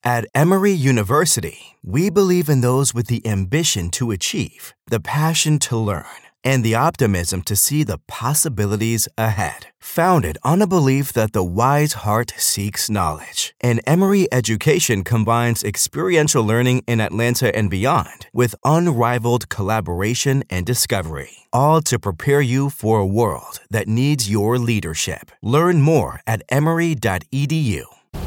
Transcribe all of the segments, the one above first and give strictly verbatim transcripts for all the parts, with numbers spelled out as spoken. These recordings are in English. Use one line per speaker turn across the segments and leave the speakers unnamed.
At Emory University, we believe in those with the ambition to achieve, the passion to learn, and the optimism to see the possibilities ahead. Founded on a belief that the wise heart seeks knowledge, and Emory education combines experiential learning in Atlanta and beyond with unrivaled collaboration and discovery, all to prepare you for a world that needs your leadership. Learn more at emory dot e d u.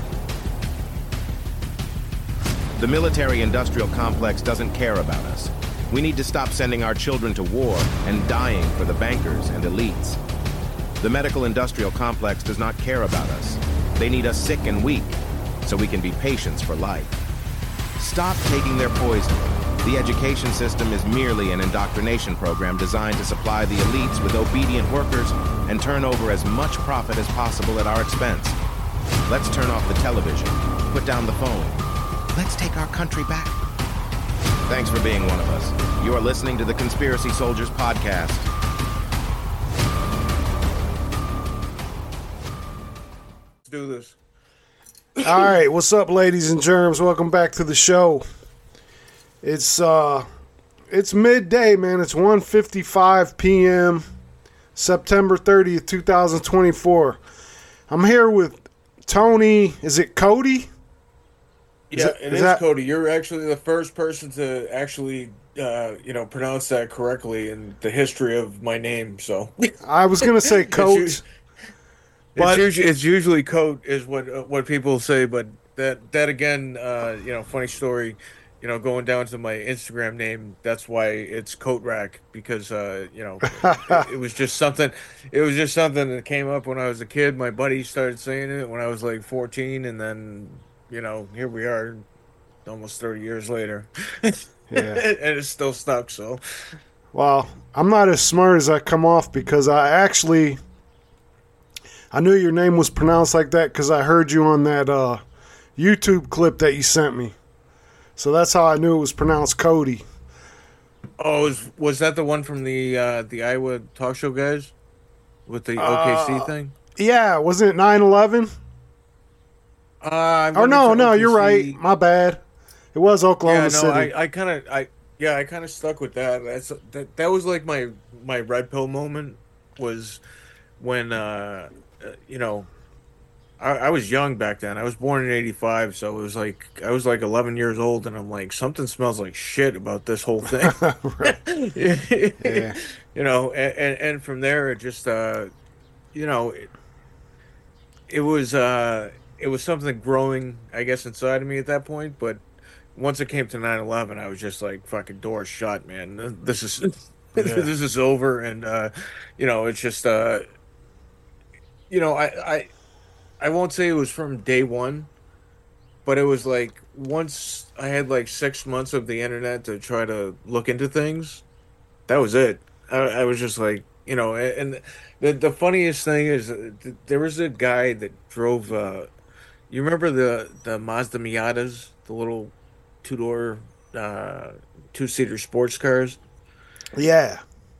The military-industrial complex doesn't care about us. We need to stop sending our children to war and dying for the bankers and elites. The medical-industrial complex does not care about us. They need us sick and weak, so we can be patients for life. Stop taking their poison. The education system is merely an indoctrination program designed to supply the elites with obedient workers and turn over as much profit as possible at our expense. Let's turn off the television, put down the phone. Let's take our country back. Thanks for being one of us. You are listening to the Conspiracy Soldiers Podcast.
Let's do this.
All right, what's up, ladies and germs? Welcome back to the show. It's uh, it's midday, man. It's one fifty-five p.m., September thirtieth, twenty twenty-four. I'm here with Tony. Is it Cody?
Yeah,
it,
it
is
is
that,
Cody. You're actually the first person to actually, uh, you know, pronounce that correctly in the history of my name. So
I was gonna say Coat,
it's,
but
it's usually, it's usually Coat is what uh, what people say, but that that again, uh, you know, funny story. You know, going down to my Instagram name, that's why it's Coat Rack, because uh, you know, it, it was just something. It was just something that came up when I was a kid. My buddy started saying it when I was like fourteen, and then. You know, here we are, almost thirty years later, yeah. And it's still stuck. So,
well, I'm not as smart as I come off because I actually I knew your name was pronounced like that because I heard you on that uh, YouTube clip that you sent me. So that's how I knew it was pronounced Cody.
Oh, was, was that the one from the uh, the Iowa talk show guys with the O K C
uh,
thing?
Yeah, wasn't it nine eleven?
Uh,
oh no, no, you're right. My bad. It was Oklahoma
yeah, no,
City.
I, I kind of, I yeah, I kind of stuck with that. That's that. That was like my my red pill moment was when uh, you know, I, I was young back then. I was born in eighty-five, so it was like I was like eleven years old, and I'm like, something smells like shit about this whole thing. yeah, you know, and, and and from there it just uh, you know, it, it was uh. It was something growing, I guess, inside of me at that point. But once it came to nine eleven, I was just like, fucking doors shut, man. This is yeah. this is over. And, uh, you know, it's just, uh, you know, I, I, I won't say it was from day one, but it was like once I had like six months of the internet to try to look into things, that was it. I, I was just like, you know, and the, the funniest thing is there was a guy that drove, uh, you remember the, the Mazda Miatas, the little two-door, uh, two-seater sports cars?
Yeah.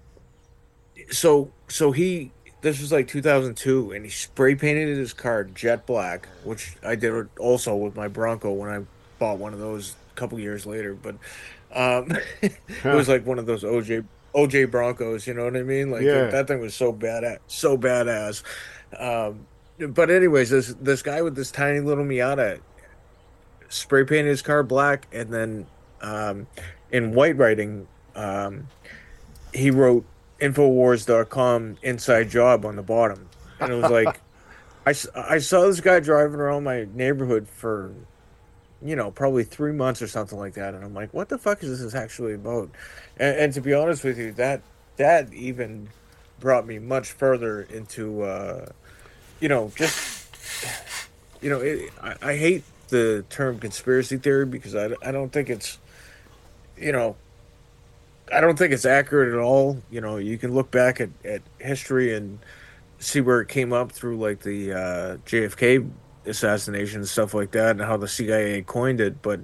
So so he, this was like two thousand two, and he spray painted his car jet black, which I did also with my Bronco when I bought one of those a couple years later. But um, it was like one of those O J O J Broncos, you know what I mean? Like
yeah.
that, that thing was so badass, so badass. Um, But anyways, this this guy with this tiny little Miata spray painted his car black, and then um, in white writing, um, he wrote Infowars dot com inside job on the bottom. And it was like, I, I saw this guy driving around my neighborhood for, you know, probably three months or something like that. And I'm like, what the fuck is this actually about? And, and to be honest with you, that that even brought me much further into... Uh, You know, just, you know, it, I, I hate the term conspiracy theory because I, I don't think it's, you know, I don't think it's accurate at all. You know, you can look back at, at history and see where it came up through, like, the uh, J F K assassination and stuff like that and how the C I A coined it. But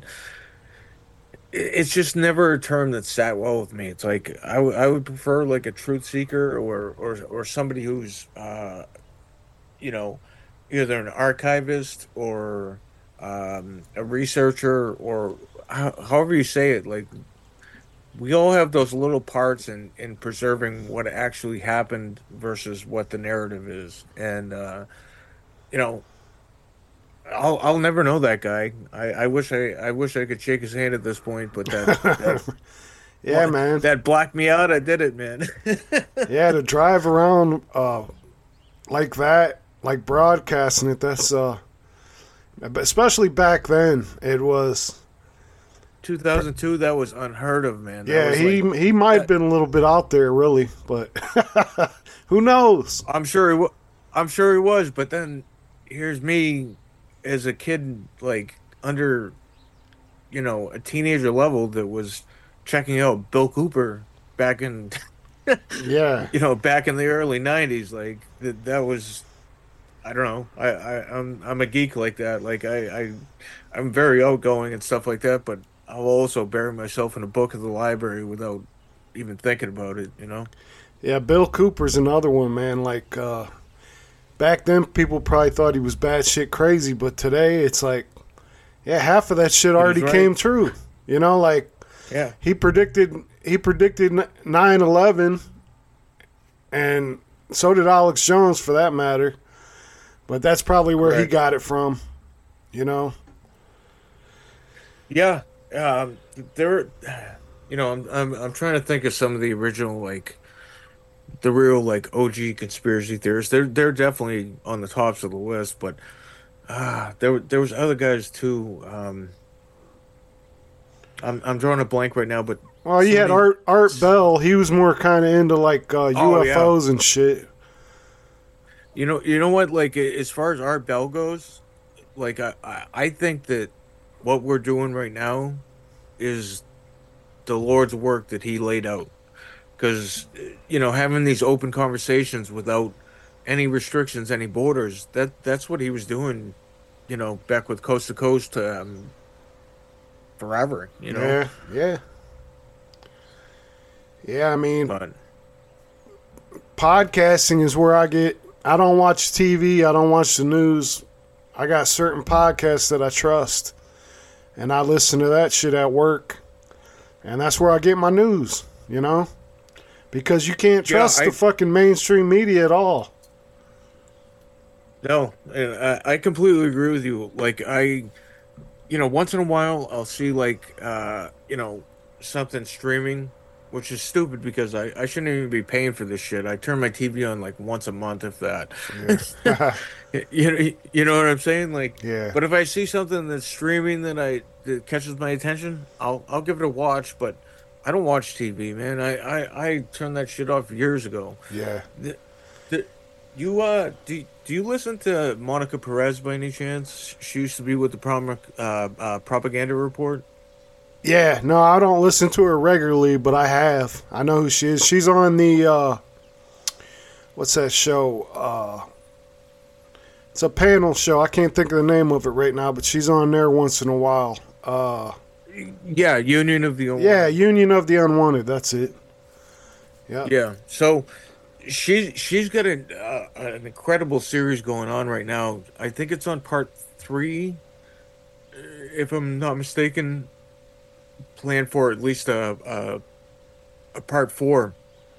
it's just never a term that sat well with me. It's like I, w- I would prefer, like, a truth seeker or, or, or somebody who's... Uh, you know, either an archivist or um, a researcher, or how, however you say it. Like, we all have those little parts in in preserving what actually happened versus what the narrative is, and uh, you know, I'll I'll never know that guy. I, I wish I I wish I could shake his hand at this point, but that that
Yeah, man.
that blacked me out. I did it, man.
Yeah, to drive around uh, like that, like broadcasting it, that's, uh, especially back then, it was,
two thousand two, that was unheard of, man. That
yeah,
was
he
like-
he might have been a little bit out there, really, but who knows?
I'm sure he wa I'm sure he was, but then here's me as a kid, like under, you know, a teenager level, that was checking out Bill Cooper back in,
Yeah,
you know, back in the early nineties. Like that, that was, I don't know. I, I I'm I'm a geek like that. Like I I I'm very outgoing and stuff like that, but I'll also bury myself in a book at the library without even thinking about it. You know.
yeah, Bill Cooper's another one, man. Like, uh, back then, people probably thought he was batshit crazy, but today it's like, yeah, half of that shit already
right.
came true. You know, like,
Yeah.
he predicted he predicted nine eleven, and so did Alex Jones, for that matter. But that's probably where he
Correct.
got it from. You know.
Yeah, um, there. You know, I'm I'm I'm trying to think of some of the original, like the real like O G conspiracy theorists. They're they're definitely on the tops of the list, but ah, there were- there was other guys too. Um, I'm I'm drawing a blank right now, but
Well, you had
somebody-
Art Art Bell. He was more kind of into like uh,
Oh,
U F Os and shit.
You know, you know what? Like, as far as Art Bell goes, like I, I, I think that what we're doing right now is the Lord's work that He laid out. Because, you know, having these open conversations without any restrictions, any borders, that that's what He was doing. You know, back with Coast to Coast, um, forever. You know,
Yeah, yeah, yeah. I mean,
but
podcasting is where I get. I don't watch T V. I don't watch the news. I got certain podcasts that I trust, and I listen to that shit at work, and that's where I get my news. You know, because you can't
Yeah,
trust
I-
the fucking mainstream media at all.
no, and I, I completely agree with you. Like I, you know, once in a while I'll see like, uh, you know, something streaming, which is stupid because I, I shouldn't even be paying for this shit. I turn my T V on like once a month, if that.
Yeah.
you know, you know what I'm saying? Like,
Yeah.
But if I see something that's streaming that I that catches my attention, I'll I'll give it a watch. But I don't watch T V, man. I I, I turned that shit off years ago.
Yeah.
The, the, you uh do do you listen to Monica Perez by any chance? She used to be with the prom, uh, uh, propaganda report.
Yeah, no, I don't listen to her regularly, but I have. I know who she is. She's on the uh what's that show? Uh it's a panel show. I can't think of the name of it right now, but she's on there once in a while. Uh
Yeah, Union of the
yeah, Union of the Unwanted, that's it. Yeah.
Yeah. So she she's got a, uh, an incredible series going on right now. I think it's on part three, uh, if I'm not mistaken. Planned for at least a a, a part four.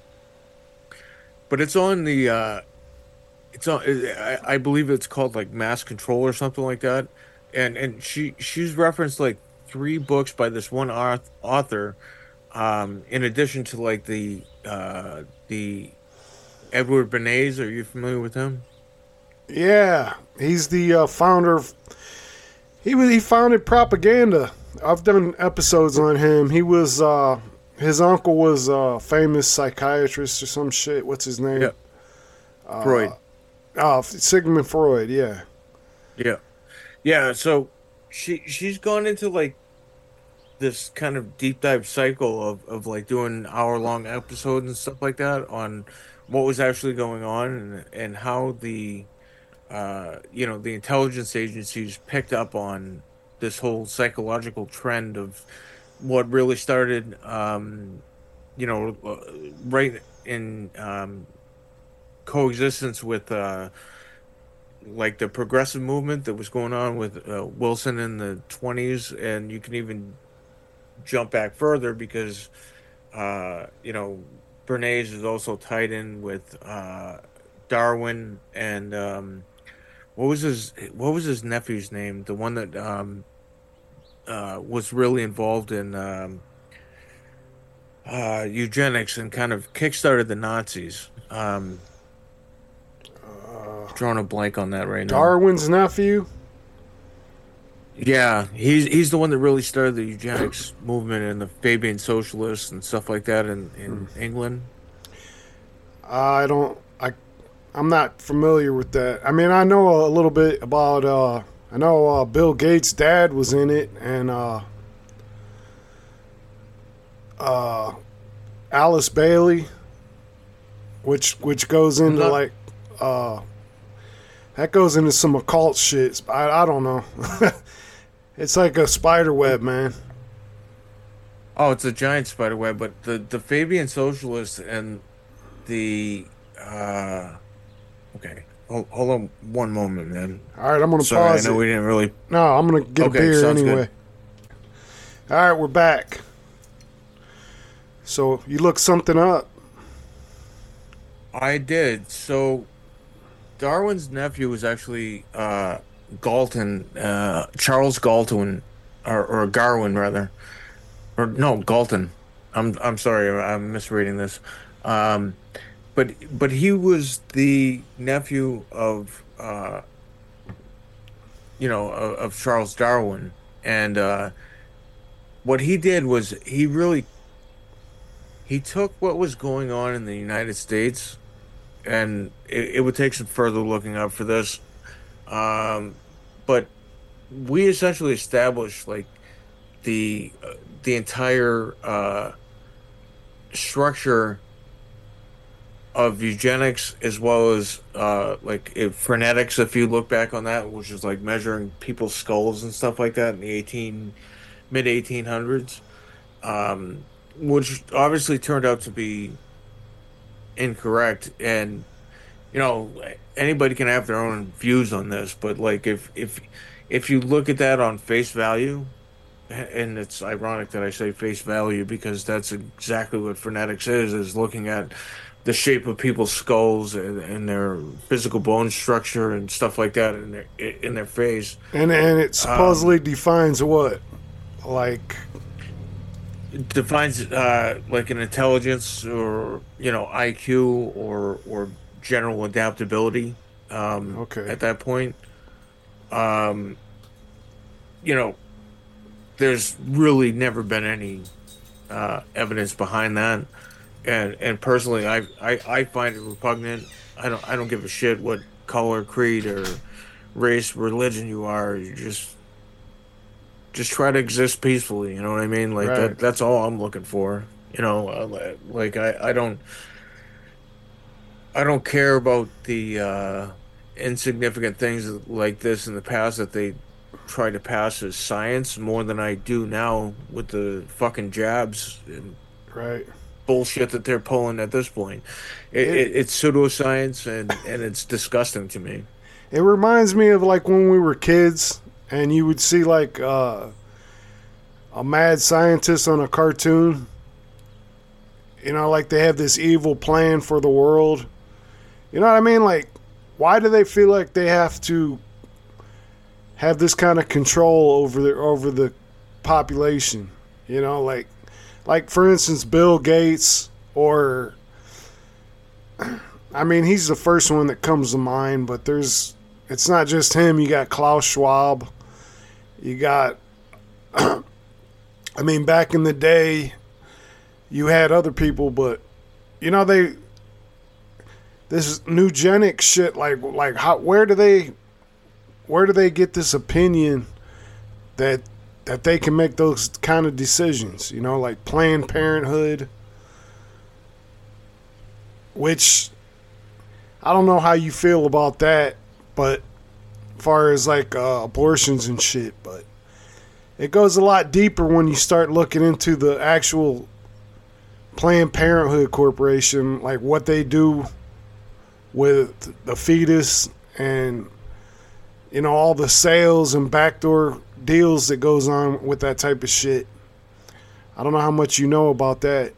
But it's on the. Uh, it's on. I, I believe it's called like Mass Control or something like that, and and she she's referenced like three books by this one auth- author. Um, in addition to like the uh, the Edward Bernays, are you familiar with him?
Yeah, he's the uh, founder of he was he founded Propaganda. I've done episodes on him. He was uh his uncle was a famous psychiatrist or some shit. What's his name?
Yeah. Freud.
Oh, Sigmund Freud, yeah.
Yeah, yeah. So she she's gone into like this kind of deep dive cycle of, of like doing hour long episodes and stuff like that on what was actually going on and and how the uh you know the intelligence agencies picked up on this whole psychological trend of what really started um you know uh, right in um coexistence with uh like the progressive movement that was going on with uh, Wilson in the twenties, and you can even jump back further because uh, you know Bernays is also tied in with uh, Darwin and um, what was his what was his nephew's name? The one that um, uh, was really involved in um, uh, eugenics and kind of kickstarted the Nazis. Um, drawing a blank on that right now.
Darwin's nephew.
Yeah, he's he's the one that really started the eugenics movement and the Fabian socialists and stuff like that in, in mm. England.
I don't. I I'm not familiar with that. I mean, I know a little bit about. Uh, I know uh, Bill Gates' dad was in it, and uh, uh, Alice Bailey, which which goes into not, like. Uh, that goes into some occult shit. I, I don't know. It's like a spider web, man.
Oh, it's a giant spider web. But the, the Fabian socialists and the... Uh, okay. Hold, hold on one moment, man.
All right, I'm going to
Sorry,
pause
I know
it.
we didn't really...
No, I'm going to get okay, a beer anyway. Good. All right, we're back. So, you looked something up.
I did. So... Darwin's nephew was actually uh, Galton, uh, Charles Galton, or, or Darwin rather, or no Galton. I'm I'm sorry, I'm misreading this. Um, but but he was the nephew of uh, you know of, of Charles Darwin, and uh, what he did was he really he took what was going on in the United States. And it, it would take some further looking up for this. Um, but we essentially established like the uh, the entire uh, structure of eugenics, as well as uh, like if frenetics, if you look back on that, which is like measuring people's skulls and stuff like that in the eighteen mid eighteen hundreds, um, which obviously turned out to be incorrect. And you know, anybody can have their own views on this, but like if if if you look at that on face value, and it's ironic that I say face value because that's exactly what frenetics is is looking at the shape of people's skulls and, and their physical bone structure and stuff like that in their in their face.
And and it supposedly um, defines what? Like
defines uh, like an intelligence or, you know, I Q or or general adaptability. Um,
okay.
At that point, um, you know, there's really never been any uh, evidence behind that, and and personally, I, I I find it repugnant. I don't I don't give a shit what color, creed, or race, religion you are. You just just try to exist peacefully. You know what I mean? Like
right.
that. That's all I'm looking for. You know, uh, like I, I don't I don't care about the uh, insignificant things like this in the past that they tried to pass as science more than I do now with the fucking jabs and
right
bullshit that they're pulling at this point. It, it, it, it's pseudoscience and, and it's disgusting to me.
It reminds me of like when we were kids and you would see like uh, a mad scientist on a cartoon. You know, like they have this evil plan for the world. You know what I mean? Like, why do they feel like they have to have this kind of control over the over the population? You know, like, like for instance, Bill Gates, or I mean, he's the first one that comes to mind. But there's, it's not just him. You got Klaus Schwab. You got, I mean, back in the day, you had other people, but you know they. This eugenic shit, like, like how, where do they, where do they get this opinion that that they can make those kind of decisions? You know, like Planned Parenthood, which I don't know how you feel about that, but as far as like uh, abortions and shit, but it goes a lot deeper when you start looking into the actual Planned Parenthood Corporation, like what they do with the fetus and you know, all the sales and backdoor deals that goes on with that type of shit. I don't know how much you know about that.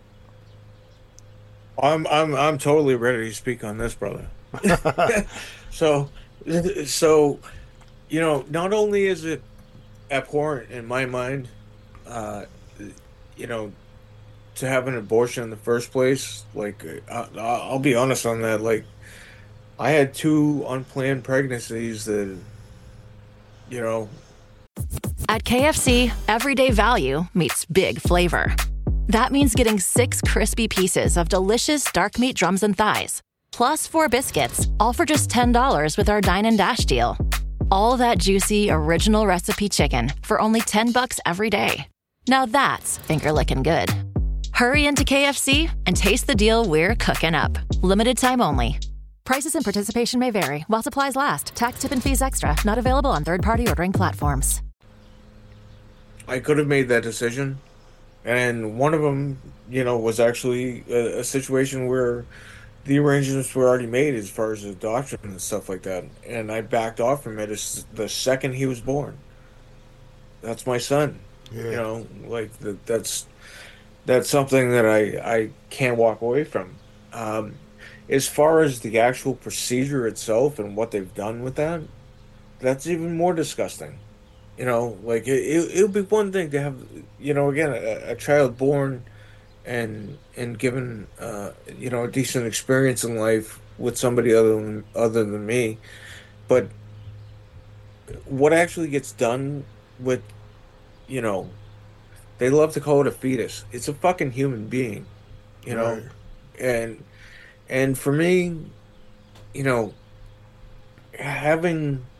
I'm I'm I'm totally ready to speak on this, brother. so so you know, not only is it abhorrent in my mind, uh, you know, to have an abortion in the first place. Like, I, I'll be honest on that. Like, I had two unplanned pregnancies that, you know.
At K F C, everyday value meets big flavor. That means getting six crispy pieces of delicious dark meat drums and thighs, plus four biscuits, all for just ten dollars with our Dine and Dash deal. All that juicy, original recipe chicken for only ten bucks every day. Now that's finger-licking good. Hurry into K F C and taste the deal we're cooking up. Limited time only. Prices and participation may vary while supplies last. Tax, tip, and fees extra. Not available on third-party ordering platforms.
I could have made that decision, and one of them, you know, was actually a, a situation where the arrangements were already made as far as adoption and stuff like that, and I backed off from it as the second he was born. That's my son. Yeah. You know, like the, that's that's something that I I can't walk away from. Um, as far as the actual procedure itself and what they've done with that, that's even more disgusting. You know, like it, it, it would be one thing to have, you know, again, a, a child born and and given, uh, you know, a decent experience in life with somebody other than other than me, but what actually gets done with, you know, they love to call it a fetus. It's a fucking human being, you know, right. and and for me, you know, having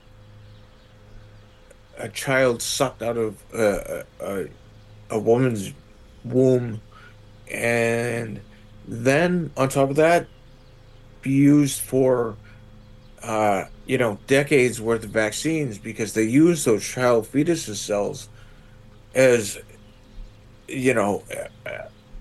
a child sucked out of uh, a, a woman's womb, and then on top of that, be used for, uh, you know, decades worth of vaccines, because they use those child fetus cells as, you know, uh,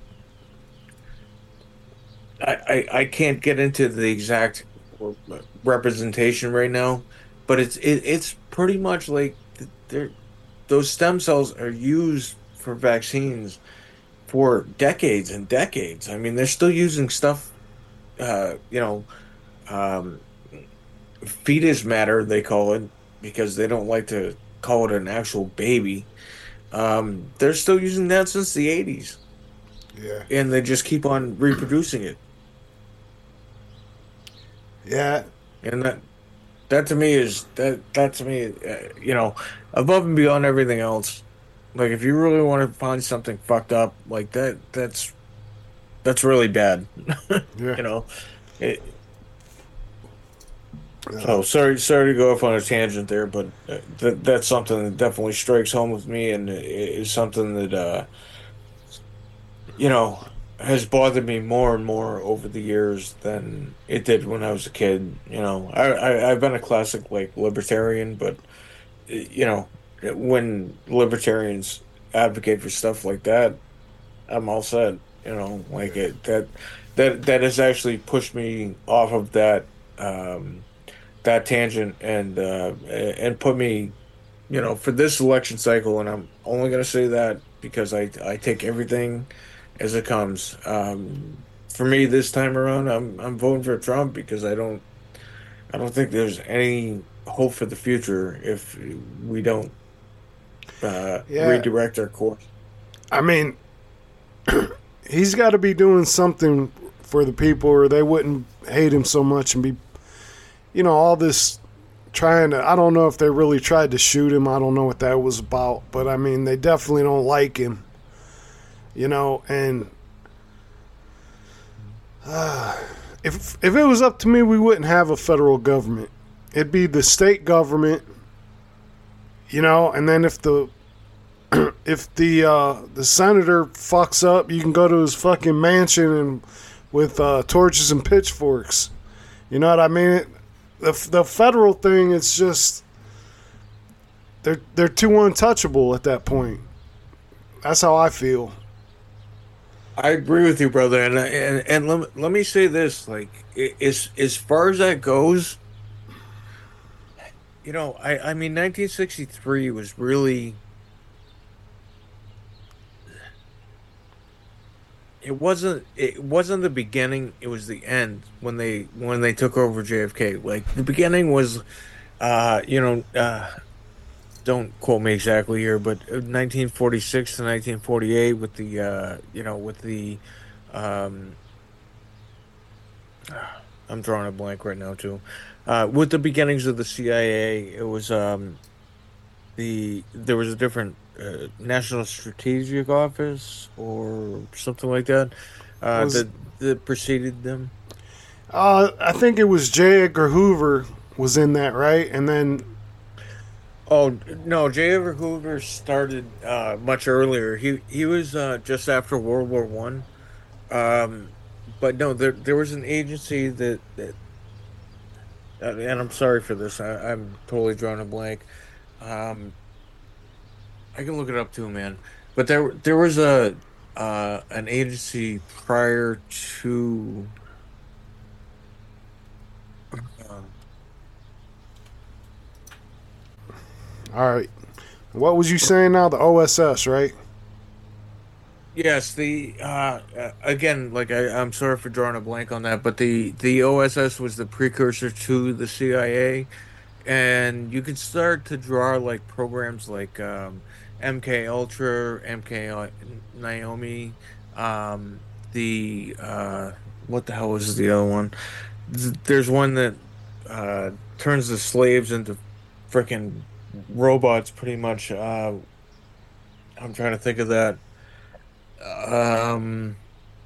I, I I can't get into the exact representation right now, but it's it, it's pretty much like they're, those stem cells are used for vaccines for decades and decades. I mean, they're still using stuff, uh, you know, um, fetus matter, they call it, because they don't like to call it an actual baby. Um, they're still using that since the eighties.
Yeah. And
they just keep on reproducing it.
Yeah.
And that that to me is that that to me, uh, you know, above and beyond everything else. Like, if you really want to find something fucked up like that, that's that's really bad.
Yeah.
You know. It, yeah. So sorry, sorry to go off on a tangent there, but uh, that that's something that definitely strikes home with me, and is something that uh, you know, has bothered me more and more over the years than it did when I was a kid. You know, I, I I've been a classic like libertarian, but you know, when libertarians advocate for stuff like that, I'm all set. You know, like it that that that has actually pushed me off of that um, that tangent and uh, and put me, you know, for this election cycle. And I'm only gonna say that because I I take everything as it comes. Um, for me, this time around, I'm I'm voting for Trump because I don't I don't think there's any hope for the future if we don't uh, yeah. redirect our course.
I mean, he's got to be doing something for the people, or they wouldn't hate him so much and be, you know, all this trying to. I don't know if they really tried to shoot him. I don't know what that was about, but I mean, they definitely don't like him. You know, and uh, if if it was up to me, we wouldn't have a federal government. It'd be the state government, you know, and then if the if the uh, the senator fucks up, you can go to his fucking mansion and with uh, torches and pitchforks. You know what I mean? It, the the federal thing, it's just they're they're too untouchable at that point. That's how I feel.
I agree with you, brother, and and and let, let me say this: like, as as far as that goes, You know, I I mean, nineteen sixty-three was really it wasn't it wasn't the beginning, it was the end when they when they took over J F K. Like the beginning was uh you know uh don't quote me exactly here, but nineteen forty-six to nineteen forty-eight with the uh you know with the um I'm drawing a blank right now too. Uh with the beginnings of the C I A, it was um the there was a different uh, National Strategic Office or something like that uh,
Was
that that preceded them.
uh, I think it was J. Edgar Hoover was in that, right? And then
Oh no, J. Edgar Hoover started uh, much earlier. He he was uh, just after World War One. Um, but no, there there was an agency that, that uh, and I'm sorry for this. I, I'm totally drawing a blank. Um, I can look it up too, man. But there there was a uh, an agency prior to. Uh,
all right, what was you saying now? The O S S, right?
yes, the uh, uh, again, like I, I'm sorry for drawing a blank on that, but the the O S S was the precursor to the C I A, and you could start to draw like programs like um, M K Ultra, M K Naomi, um, the uh, what the hell was the other one? Th- There's one that uh, turns the slaves into freaking robots, pretty much. Uh, I'm trying to think of that. Um,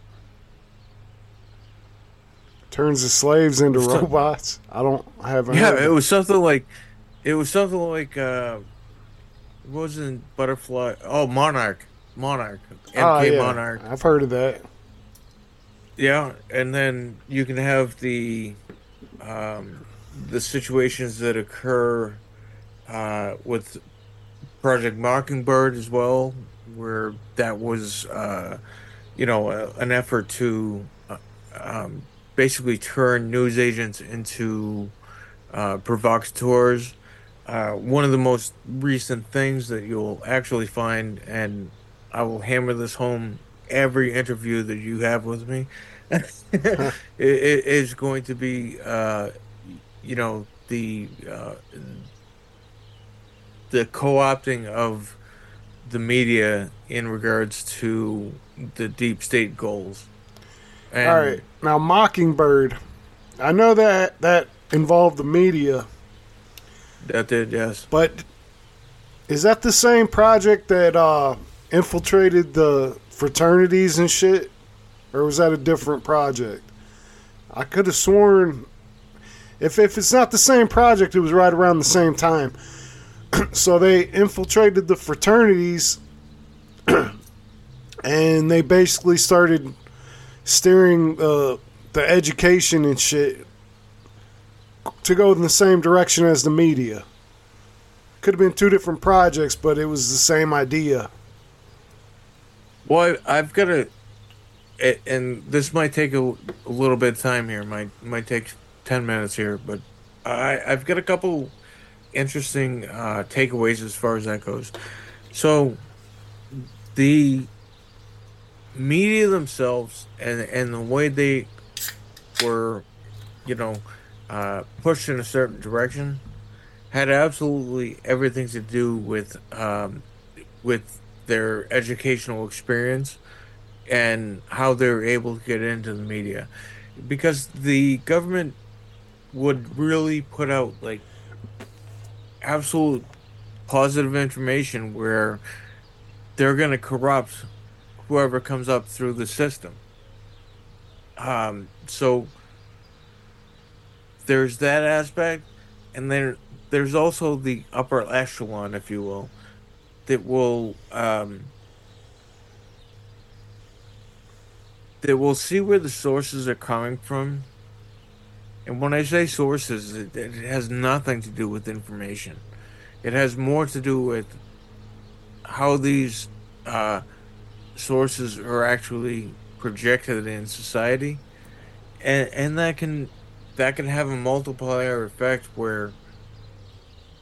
Turns the slaves into
so-
robots. I don't I haven't
yeah,
heard
it
of
was something like it was something like uh, it wasn't Butterfly. Oh, Monarch, Monarch,
Oh,
M K
yeah.
Monarch.
I've heard of that.
Yeah, and then you can have the um, the situations that occur uh, with Project Mockingbird as well, where that was uh, you know a, an effort to uh, um, basically turn news agents into uh, provocateurs. Uh, one of the most recent things that you'll actually find, and I will hammer this home every interview that you have with me, it, it is going to be, uh, you know, the uh, the co-opting of the media in regards to the deep state goals. And
All right, now Mockingbird. I know that that involved the media,
that did, yes.
but is that the same project that uh, infiltrated the fraternities and shit, or was that a different project? I could have sworn if if it's not the same project, it was right around the same time. So they infiltrated the fraternities, and they basically started steering uh, the education and shit to go in the same direction as the media. Could have been two different projects, but it was the same idea.
Well, I, I've got to, and this might take a, a little bit of time here. Might might take ten minutes here, but I I've got a couple interesting uh, takeaways as far as that goes. So, the media themselves and and the way they were, you know, uh, pushed in a certain direction, had absolutely everything to do with um, with their educational experience and how they're able to get into the media, because the government would really put out like absolute positive information where they're going to corrupt whoever comes up through the system. Um, so there's that aspect, and then there's also the upper echelon, if you will, that will um, that will see where the sources are coming from. And when I say sources, it, it has nothing to do with information. It has more to do with how these uh, sources are actually projected in society, and and that can that can have a multiplier effect where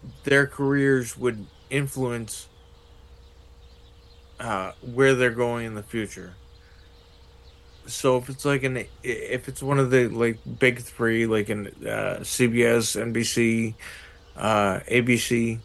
their careers would influence uh, where they're going in the future. So if it's like an if it's one of the like big three, like in uh, C B S, N B C, uh, A B C,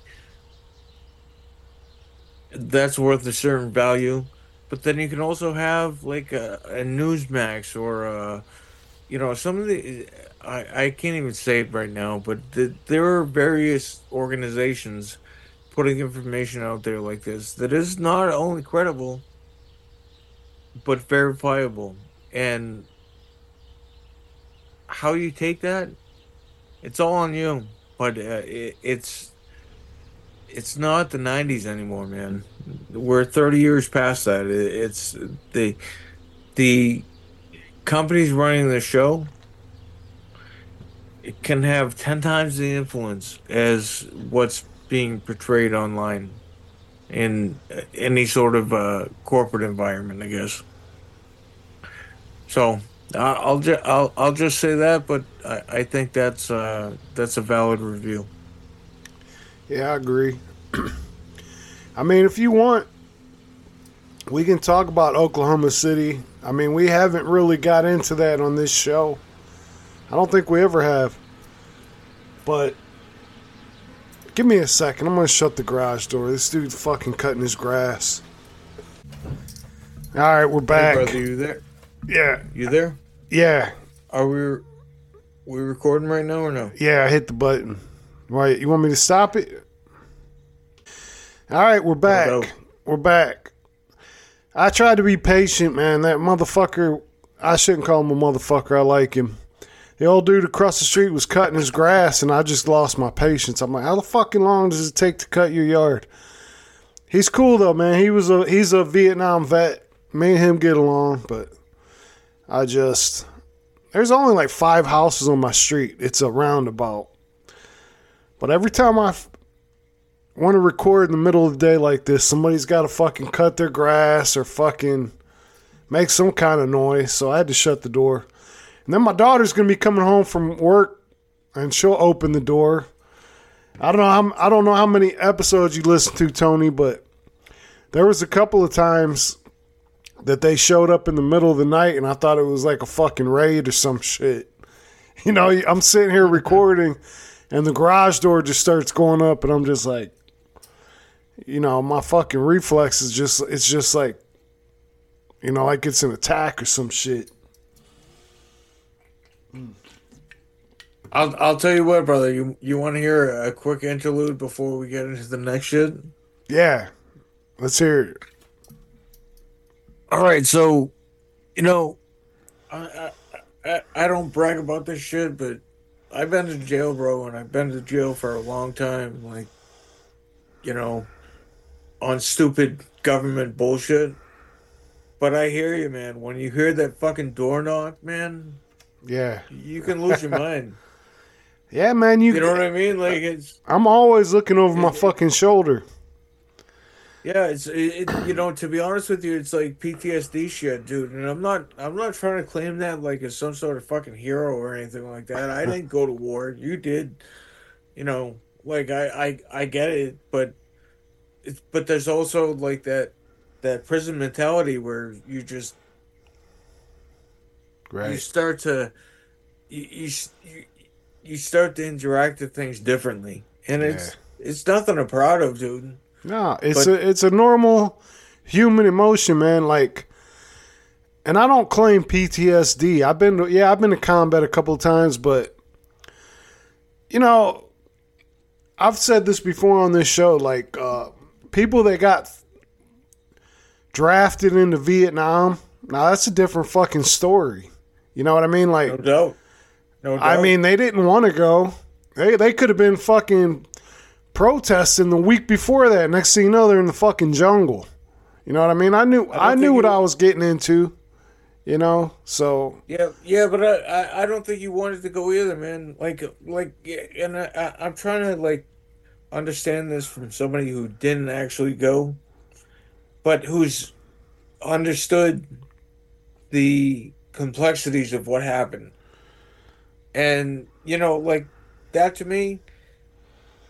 that's worth a certain value. But then you can also have like a, a Newsmax or a, you know, some of the I, I can't even say it right now, but the, there are various organizations putting information out there like this that is not only credible but verifiable. And how you take that, it's all on you. But uh, it, it's it's not the nineties anymore, man. We're thirty years past that. It, it's the the companies running the show, it can have ten times the influence as what's being portrayed online in any sort of uh, corporate environment, I guess. So I- I'll just I'll I'll just say that, but I, I think that's uh, that's a valid review.
Yeah, I agree. I mean, if you want, we can talk about Oklahoma City. I mean, we haven't really got into that on this show. I don't think we ever have. But give me a second. I'm going to shut the garage door. This dude's fucking cutting his grass. All right, we're back.
Hey, brother, you there?
Yeah.
You there?
Yeah.
Are we we recording right now or no?
Yeah, I hit the button. Right, you want me to stop it? All right, we're back.
Hello.
We're back. I tried to be patient, man. That motherfucker, I shouldn't call him a motherfucker. I like him. The old dude across the street was cutting his grass, and I just lost my patience. I'm like, how the fucking long does it take to cut your yard? He's cool, though, man. He was a He's a Vietnam vet. Me and him get along, but I just... There's only like five houses on my street. It's a roundabout. But every time I f- want to record in the middle of the day like this, somebody's got to fucking cut their grass or fucking make some kind of noise. So I had to shut the door. And then my daughter's going to be coming home from work, and she'll open the door. I don't know how, I don't know how many episodes you listen to, Tony, but there was a couple of times that they showed up in the middle of the night, and I thought it was like a fucking raid or some shit. You know, I'm sitting here recording, and the garage door just starts going up, and I'm just like, you know, my fucking reflex is just, it's just like, you know, like it's an attack or some shit.
I'll I'll tell you what, brother. You you want to hear a quick interlude before we get into the next shit?
Yeah, let's hear it.
All right, so you know, I I I, I don't brag about this shit, but I've been to jail, bro, and I've been to jail for a long time. Like, you know, on stupid government bullshit. But I hear you, man. When you hear that fucking door knock, man,
Yeah.
you can lose your mind.
Yeah, man. You,
You know what I mean? Like it's
I'm always looking over my fucking shoulder.
yeah, it's it, it. You know, to be honest with you, it's like P T S D shit, dude. And I'm not I'm not trying to claim that like as some sort of fucking hero or anything like that. I didn't go to war. You did. You know, like I I I get it, but it's but there's also like that that prison mentality where you just you
Right.
start to you you you, you start to interact with things differently, and it's it's nothing to proud of, dude.
No, it's
But-
a it's a normal human emotion, man. Like, and I don't claim P T S D. I've been to, yeah, I've been to combat a couple of times, but you know, I've said this before on this show. Like, uh, people that got drafted into Vietnam, now that's a different fucking story. You know what I mean? Like,
No doubt. No doubt.
I mean, they didn't want to go. They they could have been fucking protesting the week before that. Next thing you know, they're in the fucking jungle. You know what I mean? I knew
I
I,
don't
knew
think
what
you-
I was getting into. You know, so
Yeah, yeah, but I, I, I don't think you wanted to go either, man. Like, like, yeah, and I, I, I'm trying to like understand this from somebody who didn't actually go, but who's understood the complexities of what happened. And you know, like that to me,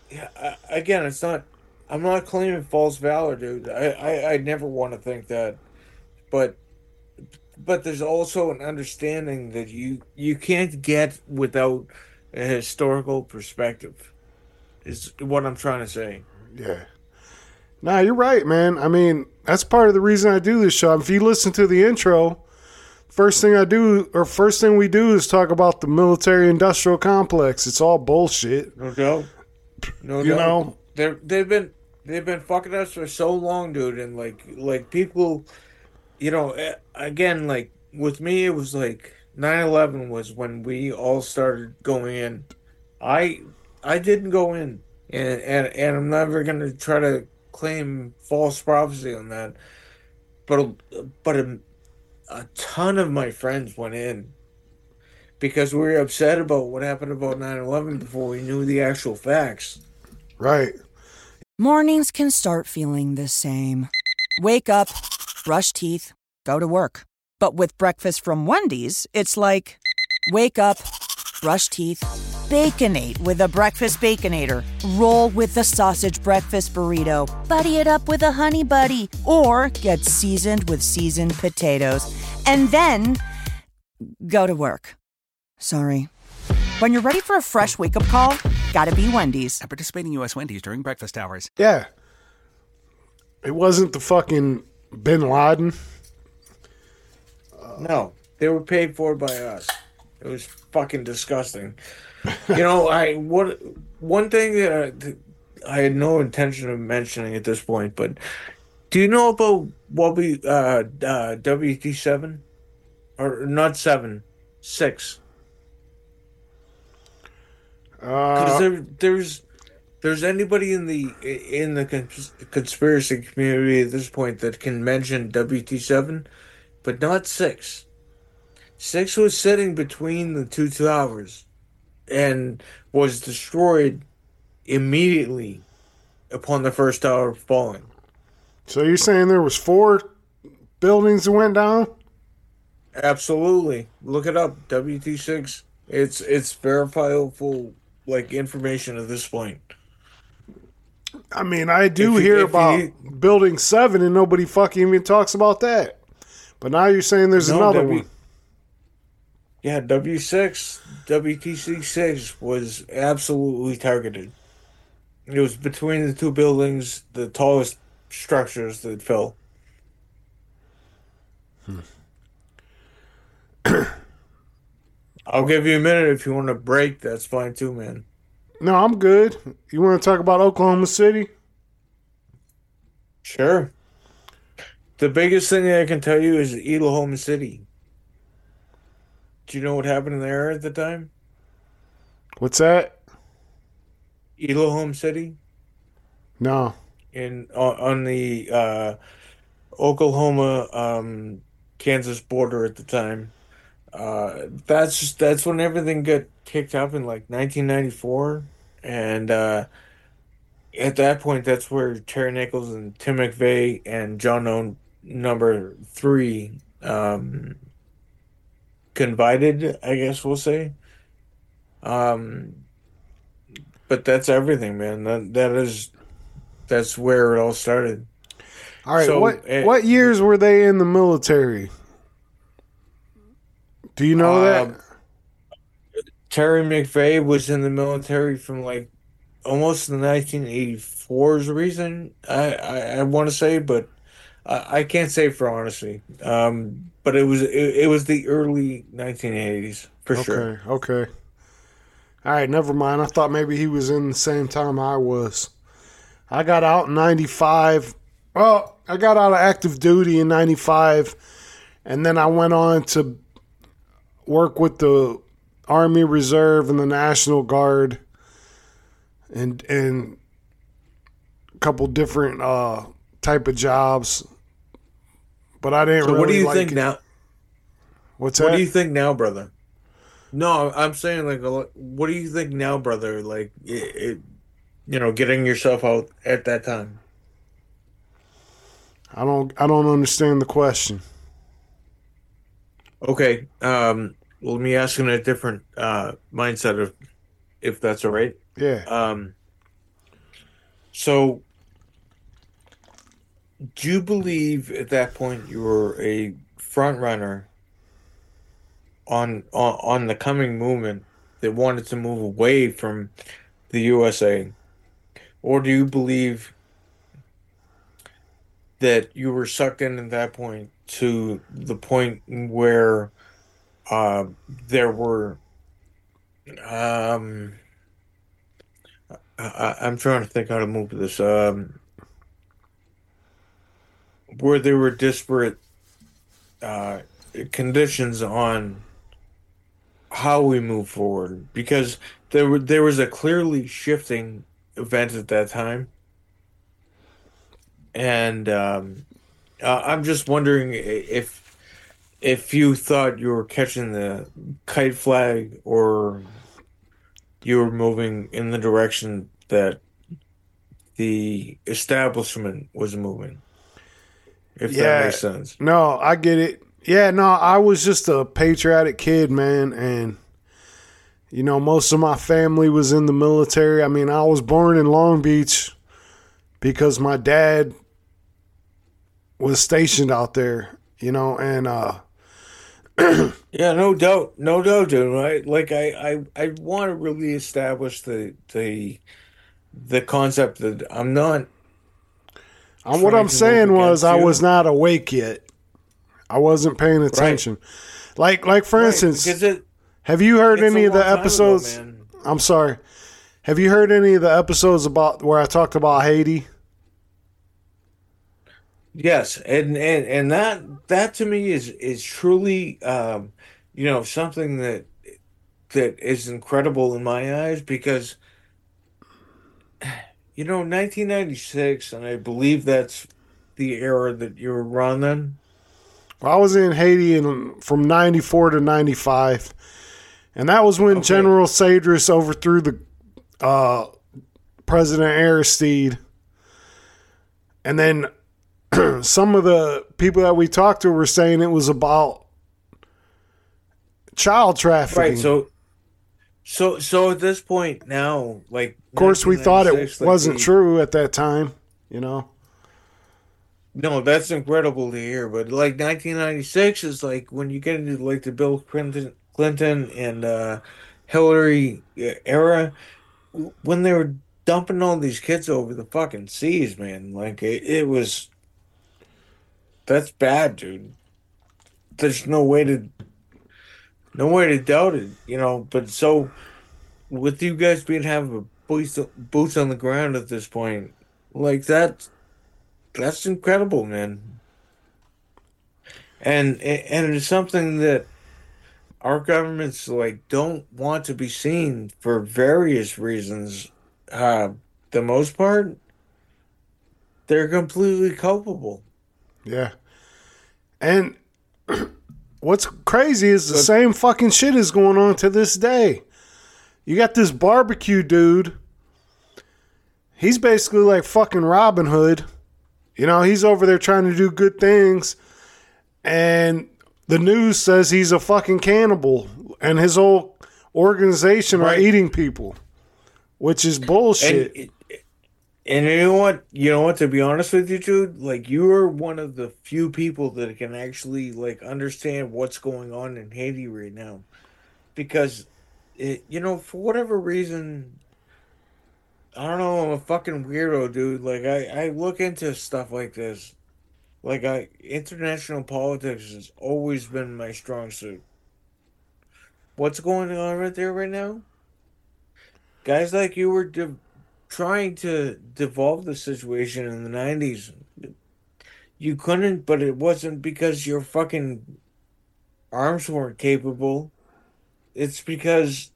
yeah, I, again, it's not. I'm not claiming false valor, dude. I, I, I never want to think that, but but there's also an understanding that you you can't get without a historical perspective. Is what I'm trying to say.
Yeah. Nah, you're right, man. I mean, that's part of the reason I do this show. If you listen to the intro, first thing I do, or first thing we do is talk about the military industrial complex. It's all bullshit.
No doubt. No
You
doubt.
know?
They're they've been they've been fucking us for so long, dude, and like like people, you know, eh, again, like with me, it was like nine eleven was when we all started going in. I I didn't go in, and and, and I'm never gonna try to claim false prophecy on that. But but a, a ton of my friends went in because we were upset about what happened about nine eleven before we knew the actual facts.
Right.
Mornings can start feeling the same. Wake up, brush teeth, go to work. But with breakfast from Wendy's, it's like, wake up, brush teeth, Baconate with a breakfast Baconator. Roll with the sausage breakfast burrito. Buddy it up with a honey buddy. Or get seasoned with seasoned potatoes. And then go to work. Sorry. When you're ready for a fresh wake-up call, gotta be Wendy's.
At participating U S Wendy's during breakfast hours.
Yeah. It wasn't the fucking Bin Laden.
No, they were paid for by us. It was fucking disgusting. You know, I what one thing that I, that I had no intention of mentioning at this point, but do you know about what we uh, uh W T seven or not seven, six? Because
Uh,
there, there's there's anybody in the in the cons- conspiracy community at this point that can mention W T seven, but not six. Six was sitting between the two towers and was destroyed immediately upon the first tower falling.
so you're saying there was four buildings that went down?
Absolutely, look it up. W T six. It's it's verifiable like information at this point.
I mean, I do
If you-
hear
if
about
you-
Building seven and nobody fucking even talks about that. But now you're saying there's
No,
another
W-
one.
Yeah, W six, W T C six was absolutely targeted. It was between the two buildings, the tallest structures that fell. I'll give you a minute if you want a break. That's fine too, man.
No, I'm good. You want to talk about Oklahoma City?
Sure. The biggest thing that I can tell you is Oklahoma City. Do you know what happened there at the time?
What's that?
Oklahoma City
No.
in on, on the uh, Oklahoma um, Kansas border at the time. Uh, that's that's when everything got kicked up in like nineteen ninety-four, and uh, at that point, that's where Terry Nichols and Tim McVeigh and John O number three um, confided, I guess we'll say. Um, but that's everything, man. That that is that's where it all started.
All right.
So,
what
uh,
what years were they in the military? Do you know
Uh,
that?
Terry McVeigh was in the military from like almost the nineteen eighty-four's reason, I, I, I want to say, but I, I can't say for honesty. Um, but it was it, it was the early nineteen eighties for sure.
Okay. Okay. All right. Never mind. I thought maybe he was in the same time I was. I got out in ninety-five. Well, I got out of active duty in ninety-five, and then I went on to work with the Army Reserve and the National Guard, and and a couple different uh, type of jobs. But I didn't
So
really
what do you
like
think
it.
now?
What's
What
that?
do you think now, brother? No, I'm saying like, a lo- what do you think now, brother? Like, it, it, you know, getting yourself out at that time.
I don't I don't understand the question.
Okay. Um, let me ask in a different uh mindset of if that's all right.
Yeah.
Um, So, do you believe at that point you were a front runner on on, on the coming movement that wanted to move away from the U S A? Or do you believe that you were sucked in at that point to the point where uh, there were um I, I'm trying to think how to move this um where there were disparate uh, conditions on how we move forward, because there were there was a clearly shifting event at that time, and um, uh, I'm just wondering if if you thought you were catching the kite flag or you were moving in the direction that the establishment was moving. If
Yeah.
that makes sense.
No, I get it. Yeah, no, I was just a patriotic kid, man, and you know, most of my family was in the military. I mean, I was born in Long Beach because my dad was stationed out there, you know, and uh
Yeah, no doubt, no doubt, dude. Right? Like I, I, I want to really establish the the the concept that I'm not.
And what
trying
I'm
to
saying
move
was
against
I
you.
was not awake yet. I wasn't paying attention. Like like for
Right,
instance,
because it,
have you heard
it's a
any of the
long time ago,
episodes?
man.
I'm sorry. Have you heard any of the episodes about where I talked about Haiti?
Yes, and, and and that that to me is is truly, um, you know, something that that is incredible in my eyes, because you know, nineteen ninety-six, and I believe that's the era that you were around then.
Well, I was in Haiti in, from ninety-four to ninety-five, and that was when
Okay.
General Cedras overthrew the uh, President Aristide. And then some of the people that we talked to were saying it was about child trafficking.
Right. So, so, so at this point now, like,
of course, we thought it
nineteen ninety-six, like
wasn't
the-
true at that time, you know.
No, that's incredible to hear. But like nineteen ninety-six is like when you get into like the Bill Clinton, Clinton and uh, Hillary uh, era, w- when they were dumping all these kids over the fucking seas, man. Like it, it was. That's bad, dude. There's no way to, no way to doubt it, you know. But so, with you guys being having a boots boots on the ground at this point, like that. That's incredible, man. And and it's something that our governments like don't want to be seen for various reasons. Uh, the most part, they're completely culpable.
Yeah. And what's crazy is the
But-
same fucking shit is going on to this day. You got this barbecue dude. He's basically like fucking Robin Hood. You know, he's over there trying to do good things. And the news says he's a fucking cannibal. And his whole organization
Right.
are eating people. Which is bullshit.
And and you know what? You know what? To be honest with you, dude, like you are one of the few people that can actually like understand what's going on in Haiti right now, because it, you know, for whatever reason, I don't know. I'm a fucking weirdo, dude. Like I, I look into stuff like this. Like I, international politics has always been my strong suit. What's going on right there right now? Guys like you were de- trying to devolve the situation in the nineties. You couldn't, but it wasn't because your fucking arms weren't capable. It's because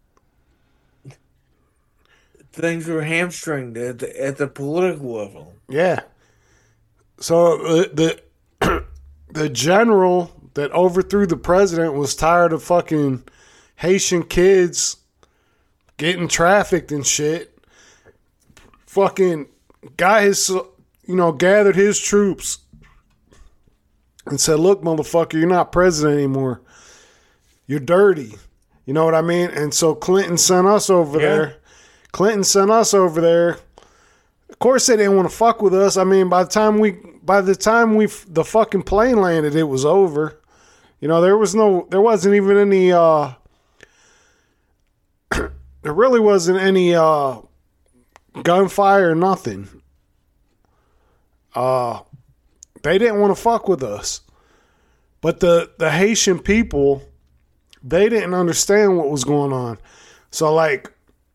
things were hamstringed at the, at the political level.
Yeah. So uh, the the general that overthrew the president was tired of fucking Haitian kids getting trafficked and shit. Fucking got his, you know, gathered his troops and said, "Look, motherfucker, you're not president anymore. You're dirty." You know what I mean? And so Clinton sent us over
Yeah.
there. Clinton sent us over there Of course, they didn't want to fuck with us. I mean, by the time we, by the time we, the fucking plane landed, it was over. You know, there was no, there wasn't even any, uh, there really wasn't any, uh, gunfire or nothing. Uh, they didn't want to fuck with us. But the, the Haitian people, they didn't understand what was going on. So, like,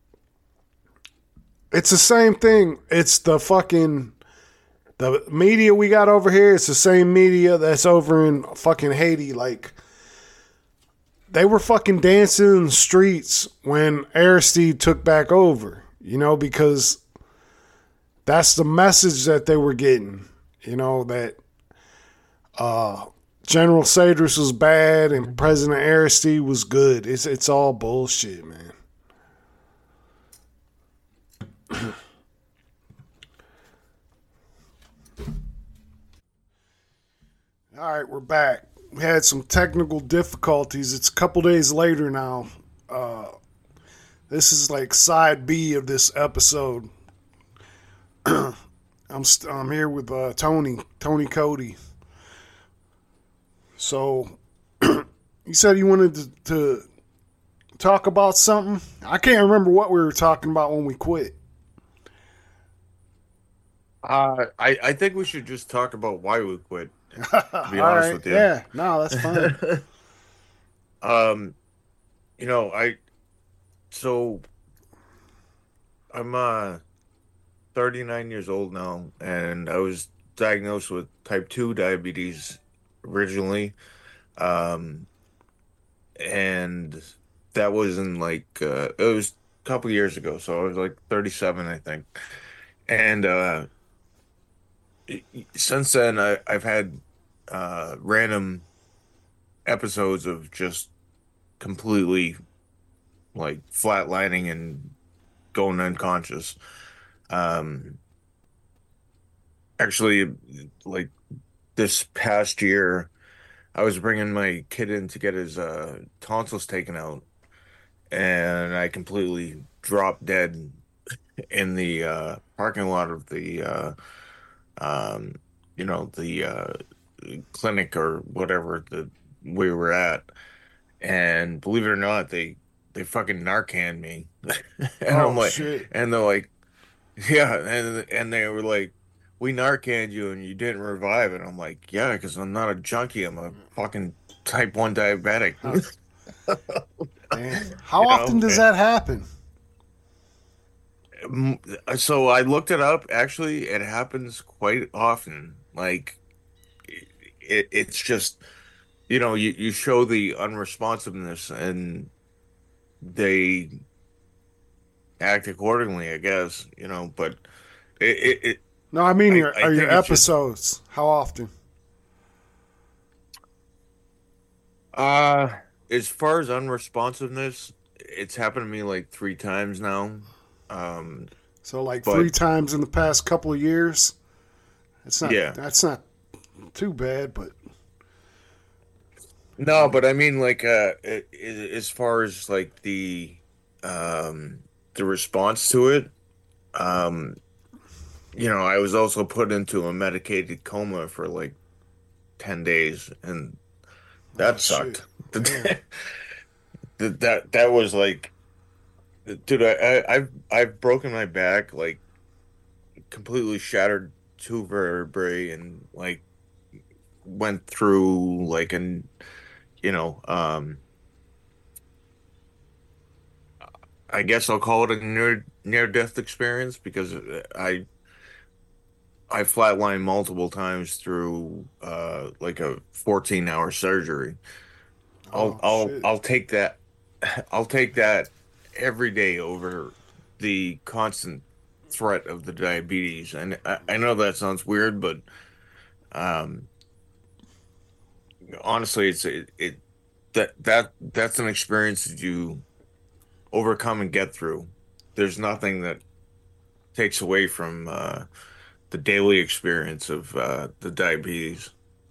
it's the same thing. It's the fucking, the media we got over here, it's the same media that's over in fucking Haiti. Like, they were fucking dancing in the streets when Aristide took back over, you know, because that's the message that they were getting, you know, that, uh, General Cedras was bad and President Aristide was good. It's it's all bullshit, man. All right, we're back. We had some technical difficulties. It's a couple days later now. Uh, this is like side B of this episode. I'm st- I'm here with uh, Tony Tony Cody. So, you said you wanted to, to talk about something? I can't remember what we were talking about when we quit.
Uh, I, I think we should just talk about why we quit, to be honest
right.
with you.
Yeah, no, that's fine.
um, you know, I, so, I'm uh, thirty-nine years old now, and I was diagnosed with type two diabetes originally, um and that was in like uh it was a couple years ago, so I was like thirty-seven, I think. And uh since then I, I've had uh random episodes of just completely like flatlining and going unconscious. Um actually, like this past year, I was bringing my kid in to get his uh, tonsils taken out, and I completely dropped dead in the uh, parking lot of the, uh, um, you know, the uh, clinic or whatever that we were at. And believe it or not, they they fucking Narcan me, and
Oh,
I'm like,
shit.
and they're like, yeah, and and they were like, we Narcaned you and you didn't revive. And I'm like, yeah, because I'm not a junkie. I'm a fucking type one diabetic.
Damn. How
You
often
know,
does that happen?
Mm, So I looked it up. Actually, it happens quite often. Like, it, it's just, you know, you, you show the unresponsiveness and they act accordingly, I guess, you know, but it, it, it
No, I mean,
I-
your,
I
are your
think it's just-
episodes. How often?
Uh, as far as unresponsiveness, it's happened to me like three times now. Um,
So, like
But-
three times in the past couple of years? It's not,
Yeah.
That's not too bad, but
no, but I mean, like, uh, it, it, as far as like the, um, the response to it, um, you know, I was also put into a medicated coma for like ten days, and that
Oh,
sucked.
shit.
that, that that was like, dude, I, I I've I've broken my back, like completely shattered two vertebrae, and like went through like an, you know, um, I guess I'll call it a near near death experience, because I I flatlined multiple times through uh like a fourteen hour surgery. I'll
Oh,
I'll
shit.
I'll take that I'll take that every day over the constant threat of the diabetes. And I, I know that sounds weird, but um honestly, it's it, it that that that's an experience that you overcome and get through. There's nothing that takes away from uh the daily experience of uh the diabetes.